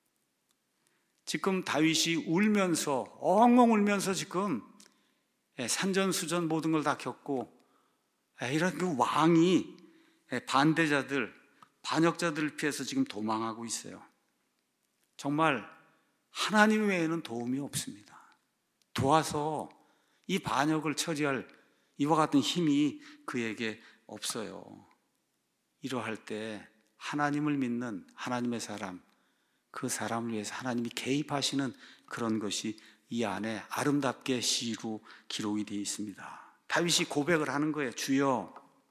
지금 다윗이 울면서 엉엉 울면서 지금 산전수전 모든 걸 다 겪고, 이런 그 왕이 반대자들, 반역자들을 피해서 지금 도망하고 있어요. 정말 하나님 외에는 도움이 없습니다. 도와서 이 반역을 처리할 이와 같은 힘이 그에게 없어요. 이러할 때 하나님을 믿는 하나님의 사람, 그 사람을 위해서 하나님이 개입하시는 그런 것이 이 안에 아름답게 시로 기록이 되어 있습니다. 다윗이 고백을 하는 거예요. 주여,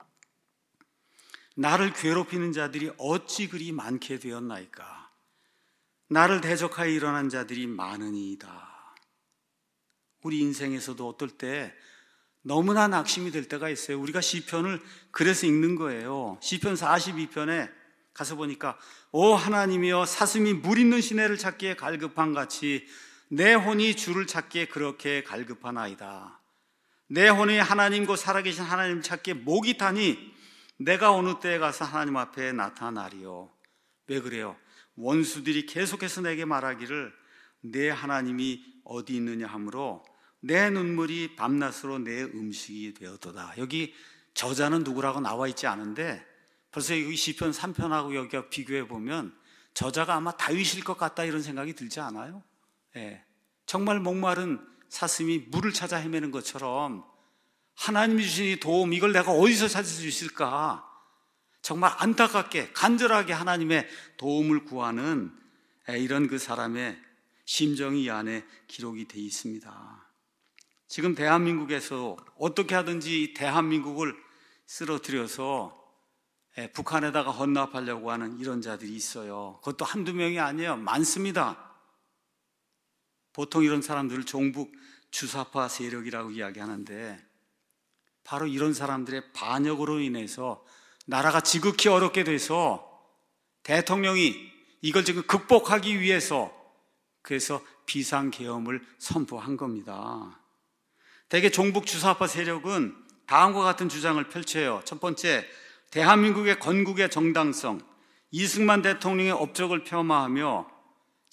나를 괴롭히는 자들이 어찌 그리 많게 되었나이까. 나를 대적하여 일어난 자들이 많으니이다. 우리 인생에서도 어떨 때 너무나 낙심이 될 때가 있어요. 우리가 시편을 그래서 읽는 거예요. 시편 사십이 편에 가서 보니까 오 하나님이여, 사슴이 물 있는 시내를 찾기에 갈급한 같이 내 혼이 주를 찾기에 그렇게 갈급하나이다. 내 혼이 하나님 곧 살아계신 하나님을 찾기에 목이 타니 내가 어느 때에 가서 하나님 앞에 나타나리요. 왜 그래요? 원수들이 계속해서 내게 말하기를 내 하나님이 어디 있느냐 하므로 내 눈물이 밤낮으로 내 음식이 되었도다. 여기 저자는 누구라고 나와 있지 않은데 벌써 여기 시편 삼 편하고 여기가 비교해 보면 저자가 아마 다윗일 것 같다, 이런 생각이 들지 않아요? 예. 정말 목마른 사슴이 물을 찾아 헤매는 것처럼 하나님이 주신 이 도움, 이걸 내가 어디서 찾을 수 있을까? 정말 안타깝게 간절하게 하나님의 도움을 구하는 이런 그 사람의 심정이 이 안에 기록이 되어 있습니다. 지금 대한민국에서 어떻게 하든지 대한민국을 쓰러뜨려서 북한에다가 헌납하려고 하는 이런 자들이 있어요. 그것도 한두 명이 아니에요. 많습니다. 보통 이런 사람들을 종북 주사파 세력이라고 이야기하는데 바로 이런 사람들의 반역으로 인해서 나라가 지극히 어렵게 돼서 대통령이 이걸 지금 극복하기 위해서 그래서 비상계엄을 선포한 겁니다. 대개 종북 주사파 세력은 다음과 같은 주장을 펼쳐요. 첫 번째, 대한민국의 건국의 정당성, 이승만 대통령의 업적을 폄하하며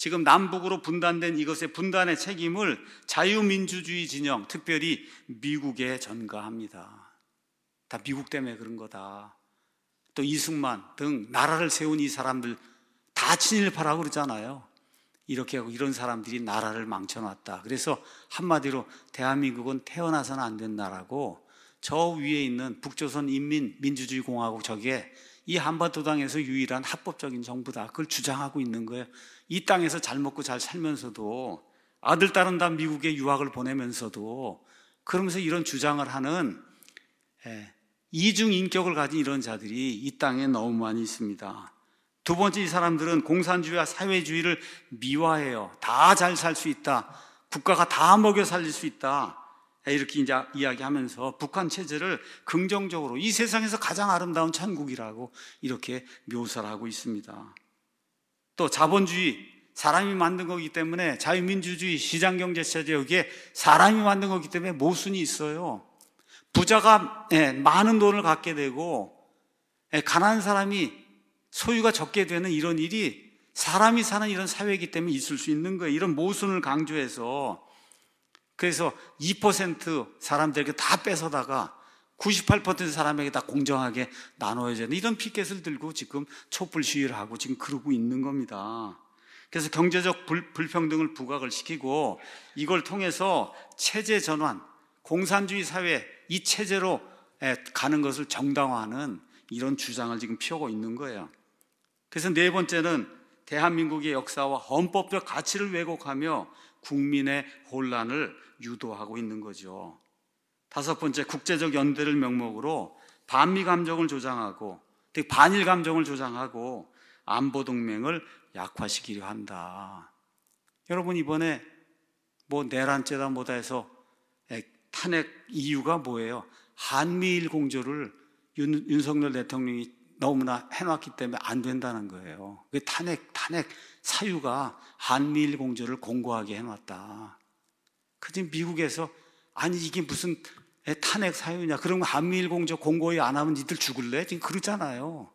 지금 남북으로 분단된 이것의 분단의 책임을 자유민주주의 진영, 특별히 미국에 전가합니다. 다 미국 때문에 그런 거다. 또 이승만 등 나라를 세운 이 사람들 다 친일파라고 그러잖아요. 이렇게 하고 이런 사람들이 나라를 망쳐놨다. 그래서 한마디로 대한민국은 태어나서는 안 된 나라고, 저 위에 있는 북조선 인민민주주의공화국, 저게 이 한반도 땅에서 유일한 합법적인 정부다, 그걸 주장하고 있는 거예요. 이 땅에서 잘 먹고 잘 살면서도, 아들 딸은 다 미국에 유학을 보내면서도 그러면서 이런 주장을 하는 이중 인격을 가진 이런 자들이 이 땅에 너무 많이 있습니다. 두 번째, 이 사람들은 공산주의와 사회주의를 미화해요. 다 잘 살 수 있다, 국가가 다 먹여 살릴 수 있다, 이렇게 이제 이야기하면서 북한 체제를 긍정적으로 이 세상에서 가장 아름다운 천국이라고 이렇게 묘사를 하고 있습니다. 또 자본주의, 사람이 만든 거기 때문에, 자유민주주의, 시장경제체제, 여기에 사람이 만든 거기 때문에 모순이 있어요. 부자가 많은 돈을 갖게 되고 가난한 사람이 소유가 적게 되는 이런 일이 사람이 사는 이런 사회이기 때문에 있을 수 있는 거예요. 이런 모순을 강조해서, 그래서 이 퍼센트 사람들에게 다 뺏어다가 구십팔 퍼센트 사람에게 다 공정하게 나눠야 되는 이런 피켓을 들고 지금 촛불 시위를 하고 지금 그러고 있는 겁니다. 그래서 경제적 불, 불평등을 부각을 시키고, 이걸 통해서 체제 전환, 공산주의 사회, 이 체제로 가는 것을 정당화하는 이런 주장을 지금 펴고 있는 거예요. 그래서 네 번째는 대한민국의 역사와 헌법적 가치를 왜곡하며 국민의 혼란을 유도하고 있는 거죠. 다섯 번째, 국제적 연대를 명목으로 반미 감정을 조장하고, 특히 반일 감정을 조장하고 안보 동맹을 약화시키려 한다. 여러분, 이번에 뭐 내란죄다 뭐다 해서 탄핵 이유가 뭐예요? 한미일 공조를 윤, 윤석열 대통령이 너무나 해놨기 때문에 안 된다는 거예요. 그 탄핵, 탄핵 사유가 한미일 공조를 공고하게 해놨다. 그지 미국에서 아니 이게 무슨 탄핵 사유냐? 그러면 한미일 공조 공고히 안 하면 니들 죽을래? 지금 그러잖아요.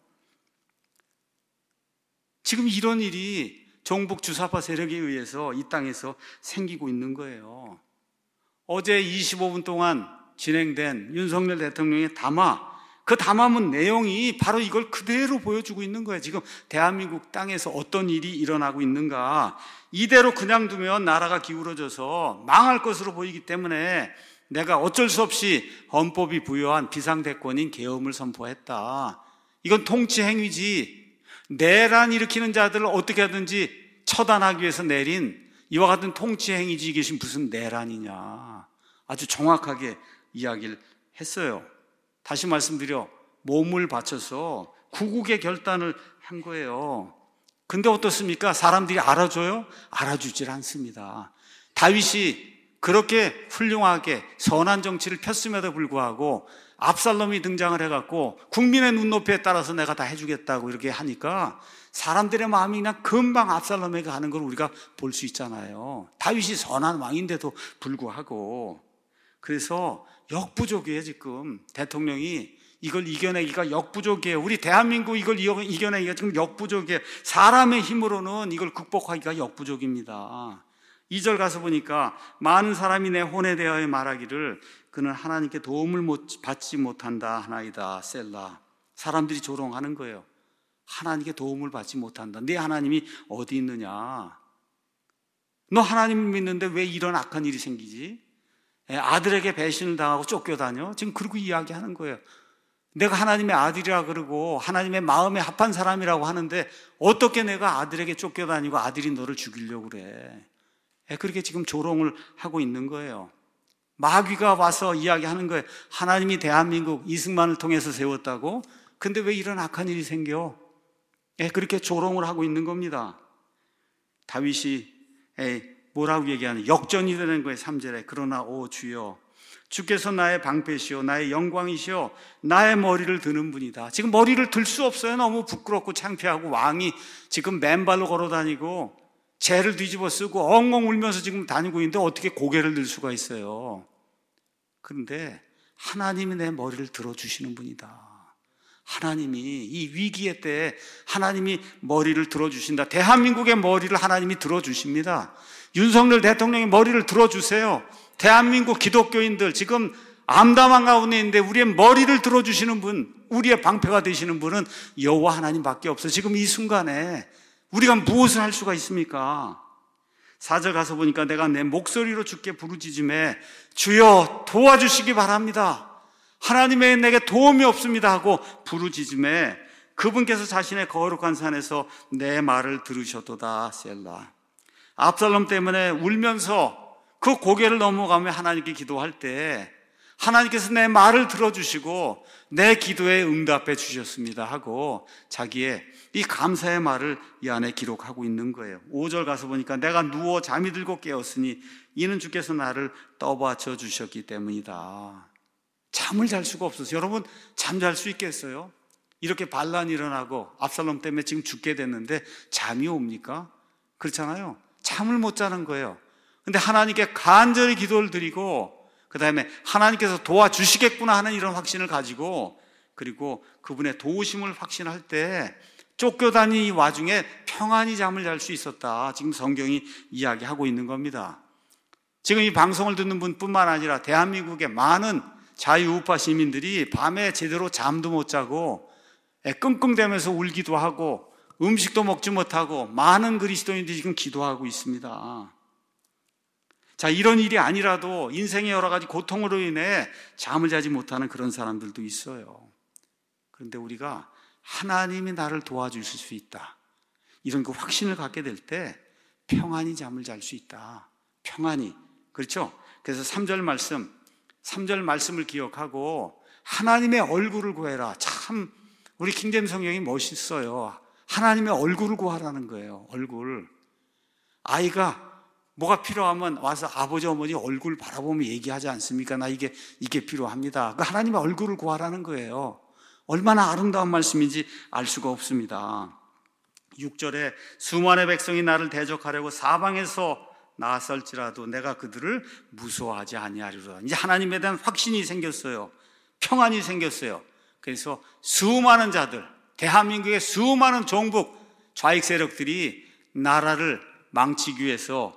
지금 이런 일이 종북 주사파 세력에 의해서 이 땅에서 생기고 있는 거예요. 어제 이십오 분 동안 진행된 윤석열 대통령의 담화, 그 담화문 내용이 바로 이걸 그대로 보여주고 있는 거예요. 지금 대한민국 땅에서 어떤 일이 일어나고 있는가. 이대로 그냥 두면 나라가 기울어져서 망할 것으로 보이기 때문에 내가 어쩔 수 없이 헌법이 부여한 비상대권인 계엄을 선포했다. 이건 통치행위지, 내란 일으키는 자들을 어떻게 하든지 처단하기 위해서 내린 이와 같은 통치행위지, 이게 무슨 내란이냐. 아주 정확하게 이야기를 했어요. 다시 말씀드려, 몸을 바쳐서 구국의 결단을 한 거예요. 근데 어떻습니까? 사람들이 알아줘요? 알아주질 않습니다. 다윗이 그렇게 훌륭하게 선한 정치를 폈음에도 불구하고 압살롬이 등장을 해갖고 국민의 눈높이에 따라서 내가 다 해주겠다고 이렇게 하니까 사람들의 마음이 그냥 금방 압살롬에게 가는 걸 우리가 볼 수 있잖아요. 다윗이 선한 왕인데도 불구하고. 그래서 역부족이에요. 지금 대통령이 이걸 이겨내기가 역부족이에요. 우리 대한민국 이걸 이겨내기가 지금 역부족이에요. 사람의 힘으로는 이걸 극복하기가 역부족입니다. 이 절 가서 보니까 많은 사람이 내 혼에 대하여 말하기를 그는 하나님께 도움을 못, 받지 못한다 하나이다 셀라. 사람들이 조롱하는 거예요. 하나님께 도움을 받지 못한다. 네 하나님이 어디 있느냐? 너 하나님을 믿는데 왜 이런 악한 일이 생기지? 아들에게 배신을 당하고 쫓겨다녀? 지금 그러고 이야기하는 거예요. 내가 하나님의 아들이라 그러고 하나님의 마음에 합한 사람이라고 하는데 어떻게 내가 아들에게 쫓겨다니고 아들이 너를 죽이려고 그래? 그렇게 지금 조롱을 하고 있는 거예요. 마귀가 와서 이야기하는 거예요. 하나님이 대한민국 이승만을 통해서 세웠다고? 근데 왜 이런 악한 일이 생겨? 그렇게 조롱을 하고 있는 겁니다. 다윗이 뭐라고 얘기하는, 역전이 되는 거예요. 삼 절에 그러나 오 주여 주께서 나의 방패시오 나의 영광이시오 나의 머리를 드는 분이다. 지금 머리를 들 수 없어요. 너무 부끄럽고 창피하고 왕이 지금 맨발로 걸어다니고 재를 뒤집어 쓰고 엉엉 울면서 지금 다니고 있는데 어떻게 고개를 들 수가 있어요? 그런데 하나님이 내 머리를 들어주시는 분이다. 하나님이 이 위기의 때에 하나님이 머리를 들어주신다. 대한민국의 머리를 하나님이 들어주십니다. 윤석열 대통령의 머리를 들어주세요. 대한민국 기독교인들 지금 암담한 가운데 있는데 우리의 머리를 들어주시는 분, 우리의 방패가 되시는 분은 여호와 하나님밖에 없어요. 지금 이 순간에 우리가 무엇을 할 수가 있습니까? 사 절 가서 보니까 내가 내 목소리로 주께 부르짖음에 주여 도와주시기 바랍니다. 하나님의 내게 도움이 없습니다 하고 부르짖음에 그분께서 자신의 거룩한 산에서 내 말을 들으셨도다. 셀라. 압살롬 때문에 울면서 그 고개를 넘어가며 하나님께 기도할 때 하나님께서 내 말을 들어주시고 내 기도에 응답해 주셨습니다 하고 자기의 이 감사의 말을 이 안에 기록하고 있는 거예요. 오 절 가서 보니까 내가 누워 잠이 들고 깨었으니 이는 주께서 나를 떠받쳐 주셨기 때문이다. 잠을 잘 수가 없어서 여러분 잠잘 수 있겠어요? 이렇게 반란이 일어나고 압살롬 때문에 지금 죽게 됐는데 잠이 옵니까? 그렇잖아요. 잠을 못 자는 거예요. 근데 하나님께 간절히 기도를 드리고 그 다음에 하나님께서 도와주시겠구나 하는 이런 확신을 가지고 그리고 그분의 도우심을 확신할 때 쫓겨다니는 이 와중에 평안히 잠을 잘 수 있었다. 지금 성경이 이야기하고 있는 겁니다. 지금 이 방송을 듣는 분뿐만 아니라 대한민국의 많은 자유우파 시민들이 밤에 제대로 잠도 못 자고 끙끙대면서 울기도 하고 음식도 먹지 못하고 많은 그리스도인들이 지금 기도하고 있습니다. 자, 이런 일이 아니라도 인생의 여러 가지 고통으로 인해 잠을 자지 못하는 그런 사람들도 있어요. 그런데 우리가 하나님이 나를 도와주실 수 있다. 이런 그 확신을 갖게 될 때 평안히 잠을 잘 수 있다. 평안히. 그렇죠? 그래서 삼 절 말씀, 삼 절 말씀을 기억하고 하나님의 얼굴을 구해라. 참 우리 킹제임스 성경이 멋있어요. 하나님의 얼굴을 구하라는 거예요. 얼굴. 아이가 뭐가 필요하면 와서 아버지 어머니 얼굴 바라보며 얘기하지 않습니까? 나 이게 이게 필요합니다. 그 하나님의 얼굴을 구하라는 거예요. 얼마나 아름다운 말씀인지 알 수가 없습니다. 육 절에 수많은 백성이 나를 대적하려고 사방에서 나설지라도 내가 그들을 무서워하지 아니하리로다. 이제 하나님에 대한 확신이 생겼어요. 평안이 생겼어요. 그래서 수많은 자들, 대한민국의 수많은 종북 좌익 세력들이 나라를 망치기 위해서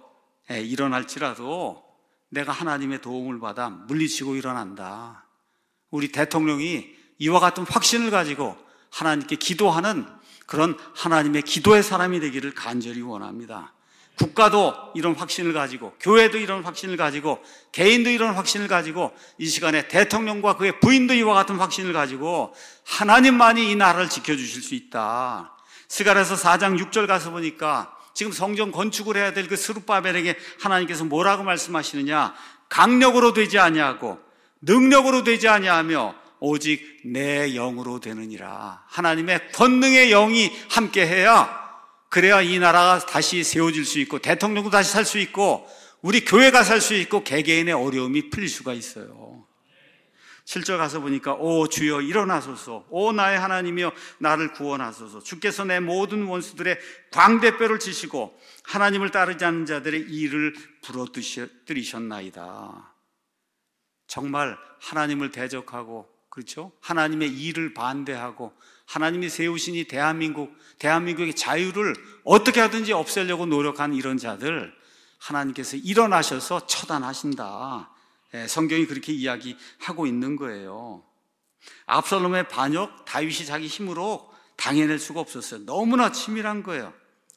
일어날지라도 내가 하나님의 도움을 받아 물리치고 일어난다. 우리 대통령이 이와 같은 확신을 가지고 하나님께 기도하는 그런 하나님의 기도의 사람이 되기를 간절히 원합니다. 국가도 이런 확신을 가지고, 교회도 이런 확신을 가지고, 개인도 이런 확신을 가지고, 이 시간에 대통령과 그의 부인도 이와 같은 확신을 가지고 하나님만이 이 나라를 지켜주실 수 있다. 스가랴서 사 장 육 절 가서 보니까 지금 성전 건축을 해야 될 그 스룹바벨에게 하나님께서 뭐라고 말씀하시느냐? 강력으로 되지 아니하고 능력으로 되지 아니하며 오직 내 영으로 되느니라. 하나님의 권능의 영이 함께해야, 그래야 이 나라가 다시 세워질 수 있고 대통령도 다시 살 수 있고 우리 교회가 살 수 있고 개개인의 어려움이 풀릴 수가 있어요. 칠 절 가서 보니까 오 주여 일어나소서, 오 나의 하나님이여 나를 구원하소서. 주께서 내 모든 원수들의 광대뼈를 치시고 하나님을 따르지 않는 자들의 이를 부러뜨리셨나이다. 정말 하나님을 대적하고, 그렇죠? 하나님의 일을 반대하고 하나님이 세우신 이 대한민국, 대한민국의 자유를 어떻게 하든지 없애려고 노력한 이런 자들 하나님께서 일어나셔서 처단하신다. 성경이 그렇게 이야기하고 있는 거예요. 압살롬의 반역, 다윗이 자기 힘으로 당해낼 수가 없었어요. 너무나 치밀한 거예요.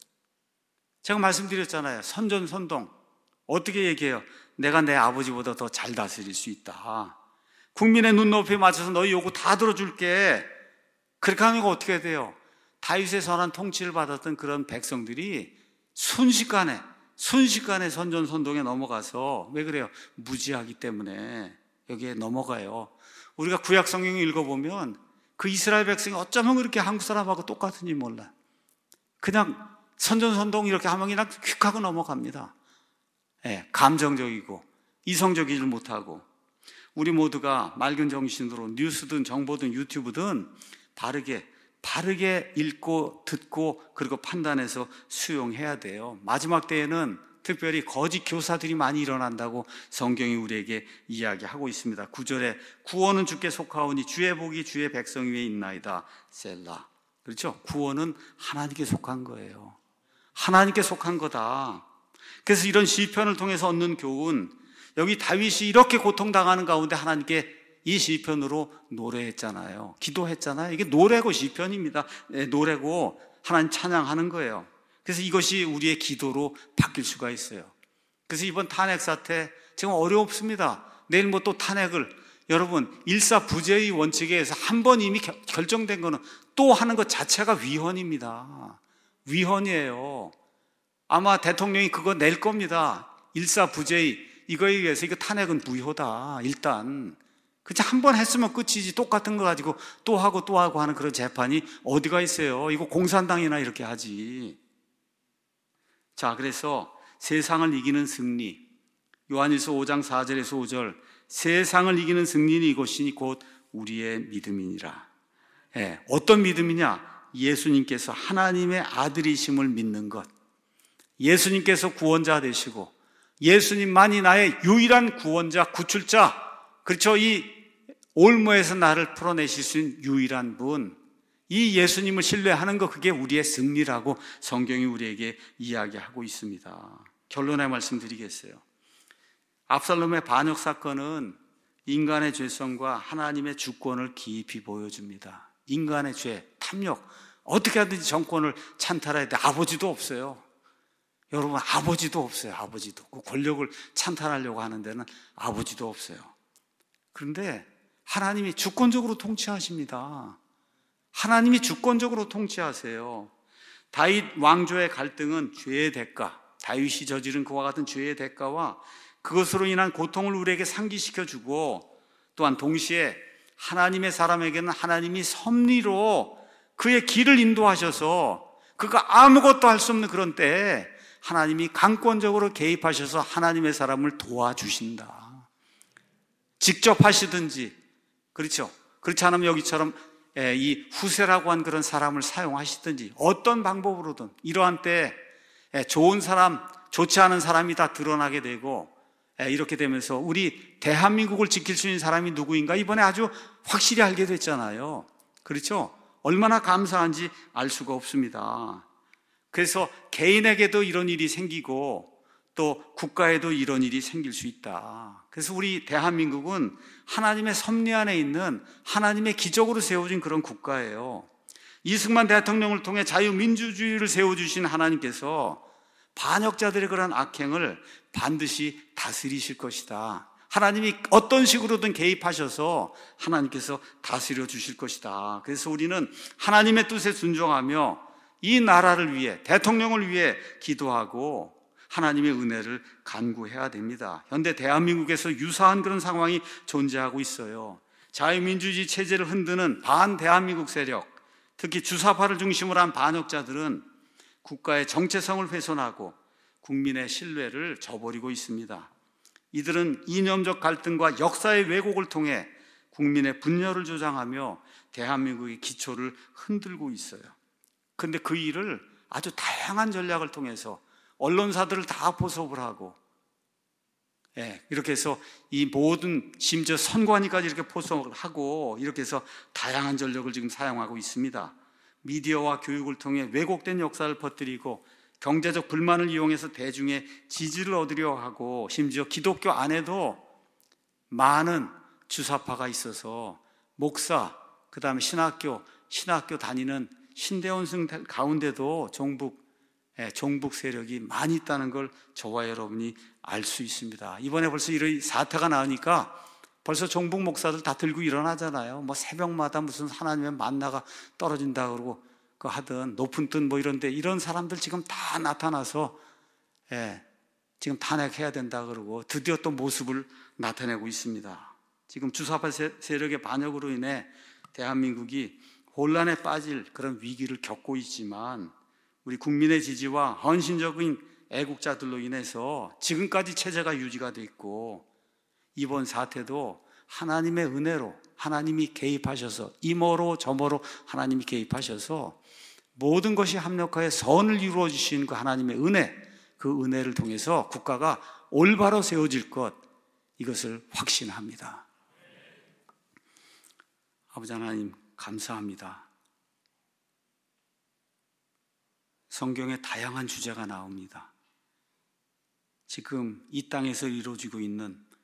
제가 말씀드렸잖아요. 선전선동. 어떻게 얘기해요? 내가 내 아버지보다 더 잘 다스릴 수 있다. 국민의 눈높이에 맞춰서 너희 요구 다 들어줄게. 그렇게 하는 거 어떻게 돼요? 다윗의 선한 통치를 받았던 그런 백성들이 순식간에 순식간에 선전선동에 넘어가서, 왜 그래요? 무지하기 때문에 여기에 넘어가요. 우리가 구약 성경을 읽어보면 그 이스라엘 백성이 어쩌면 그렇게 한국 사람하고 똑같은지 몰라. 그냥 선전선동 이렇게 하면 그냥 휙하고 넘어갑니다. 네, 감정적이고 이성적이지 못하고. 우리 모두가 맑은 정신으로 뉴스든 정보든 유튜브든 바르게 바르게 읽고 듣고 그리고 판단해서 수용해야 돼요. 마지막 때에는 특별히 거짓 교사들이 많이 일어난다고 성경이 우리에게 이야기하고 있습니다. 구 절에 구원은 주께 속하오니 주의 복이 주의 백성 위에 있나이다. 셀라. 그렇죠? 구원은 하나님께 속한 거예요. 하나님께 속한 거다. 그래서 이런 시편을 통해서 얻는 교훈, 여기 다윗이 이렇게 고통당하는 가운데 하나님께 이 시편으로 노래했잖아요. 기도했잖아요. 이게 노래고 시편입니다. 네, 노래고 하나님 찬양하는 거예요. 그래서 이것이 우리의 기도로 바뀔 수가 있어요. 그래서 이번 탄핵 사태 지금 어렵습니다. 내일 뭐 또 탄핵을, 여러분 일사부재의 원칙에 의해서 한 번 이미 결정된 거는 또 하는 것 자체가 위헌입니다. 위헌이에요. 아마 대통령이 그거 낼 겁니다. 일사부재의 이거에 의해서 이거 탄핵은 무효다. 일단 그냥 한 번 했으면 끝이지 똑같은 거 가지고 또 하고 또 하고 하는 그런 재판이 어디가 있어요. 이거 공산당이나 이렇게 하지. 자, 그래서 세상을 이기는 승리, 요한일서 오 장 사 절에서 오 절, 세상을 이기는 승리는 이것이니 곧 우리의 믿음이니라. 예, 어떤 믿음이냐? 예수님께서 하나님의 아들이심을 믿는 것, 예수님께서 구원자 되시고 예수님만이 나의 유일한 구원자, 구출자, 그렇죠? 이 올무에서 나를 풀어내실 수 있는 유일한 분, 이 예수님을 신뢰하는 것, 그게 우리의 승리라고 성경이 우리에게 이야기하고 있습니다. 결론의 말씀 드리겠어요. 압살롬의 반역 사건은 인간의 죄성과 하나님의 주권을 깊이 보여줍니다. 인간의 죄, 탐욕, 어떻게 하든지 정권을 찬탈해야 돼. 아버지도 없어요. 여러분, 아버지도 없어요. 아버지도. 그 권력을 찬탈하려고 하는 데는 아버지도 없어요. 그런데 하나님이 주권적으로 통치하십니다. 하나님이 주권적으로 통치하세요. 다윗 왕조의 갈등은 죄의 대가, 다윗이 저지른 그와 같은 죄의 대가와 그것으로 인한 고통을 우리에게 상기시켜주고, 또한 동시에 하나님의 사람에게는 하나님이 섭리로 그의 길을 인도하셔서 그가 아무것도 할 수 없는 그런 때에 하나님이 강권적으로 개입하셔서 하나님의 사람을 도와주신다. 직접 하시든지, 그렇죠? 그렇지 않으면 여기처럼 이 후세라고 한 그런 사람을 사용하시든지 어떤 방법으로든 이러한 때에 좋은 사람, 좋지 않은 사람이 다 드러나게 되고, 이렇게 되면서 우리 대한민국을 지킬 수 있는 사람이 누구인가 이번에 아주 확실히 알게 됐잖아요. 그렇죠? 얼마나 감사한지 알 수가 없습니다. 그래서 개인에게도 이런 일이 생기고 또 국가에도 이런 일이 생길 수 있다. 그래서 우리 대한민국은 하나님의 섭리 안에 있는 하나님의 기적으로 세워진 그런 국가예요. 이승만 대통령을 통해 자유민주주의를 세워주신 하나님께서 반역자들의 그런 악행을 반드시 다스리실 것이다. 하나님이 어떤 식으로든 개입하셔서 하나님께서 다스려 주실 것이다. 그래서 우리는 하나님의 뜻에 순종하며 이 나라를 위해, 대통령을 위해 기도하고 하나님의 은혜를 간구해야 됩니다. 현대 대한민국에서 유사한 그런 상황이 존재하고 있어요. 자유민주주의 체제를 흔드는 반대한민국 세력, 특히 주사파를 중심으로 한 반역자들은 국가의 정체성을 훼손하고 국민의 신뢰를 저버리고 있습니다. 이들은 이념적 갈등과 역사의 왜곡을 통해 국민의 분열을 조장하며 대한민국의 기초를 흔들고 있어요. 그런데 그 일을 아주 다양한 전략을 통해서 언론사들을 다 포섭을 하고, 예, 이렇게 해서 이 모든, 심지어 선관위까지 이렇게 포섭을 하고, 이렇게 해서 다양한 전력을 지금 사용하고 있습니다. 미디어와 교육을 통해 왜곡된 역사를 퍼뜨리고 경제적 불만을 이용해서 대중의 지지를 얻으려 하고, 심지어 기독교 안에도 많은 주사파가 있어서 목사, 그 다음에 신학교, 신학교 다니는 신대원생 가운데도 종북, 예, 종북 세력이 많이 있다는 걸 저와 여러분이 알 수 있습니다. 이번에 벌써 이런 사태가 나오니까 벌써 종북 목사들 다 들고 일어나잖아요. 뭐 새벽마다 무슨 하나님의 만나가 떨어진다 그러고 그 하든 높은 뜻 뭐 이런데, 이런 사람들 지금 다 나타나서 예, 지금 탄핵해야 된다 그러고 드디어 또 모습을 나타내고 있습니다. 지금 주사파 세력의 반역으로 인해 대한민국이 혼란에 빠질 그런 위기를 겪고 있지만 우리 국민의 지지와 헌신적인 애국자들로 인해서 지금까지 체제가 유지가 돼 있고, 이번 사태도 하나님의 은혜로 하나님이 개입하셔서 이모로 저모로 하나님이 개입하셔서 모든 것이 합력하여 선을 이루어 주신 그 하나님의 은혜, 그 은혜를 통해서 국가가 올바로 세워질 것, 이것을 확신합니다. 아버지 하나님, 감사합니다. 성경에 다양한 주제가 나옵니다. 지금 이 땅에서 이루어지고 있는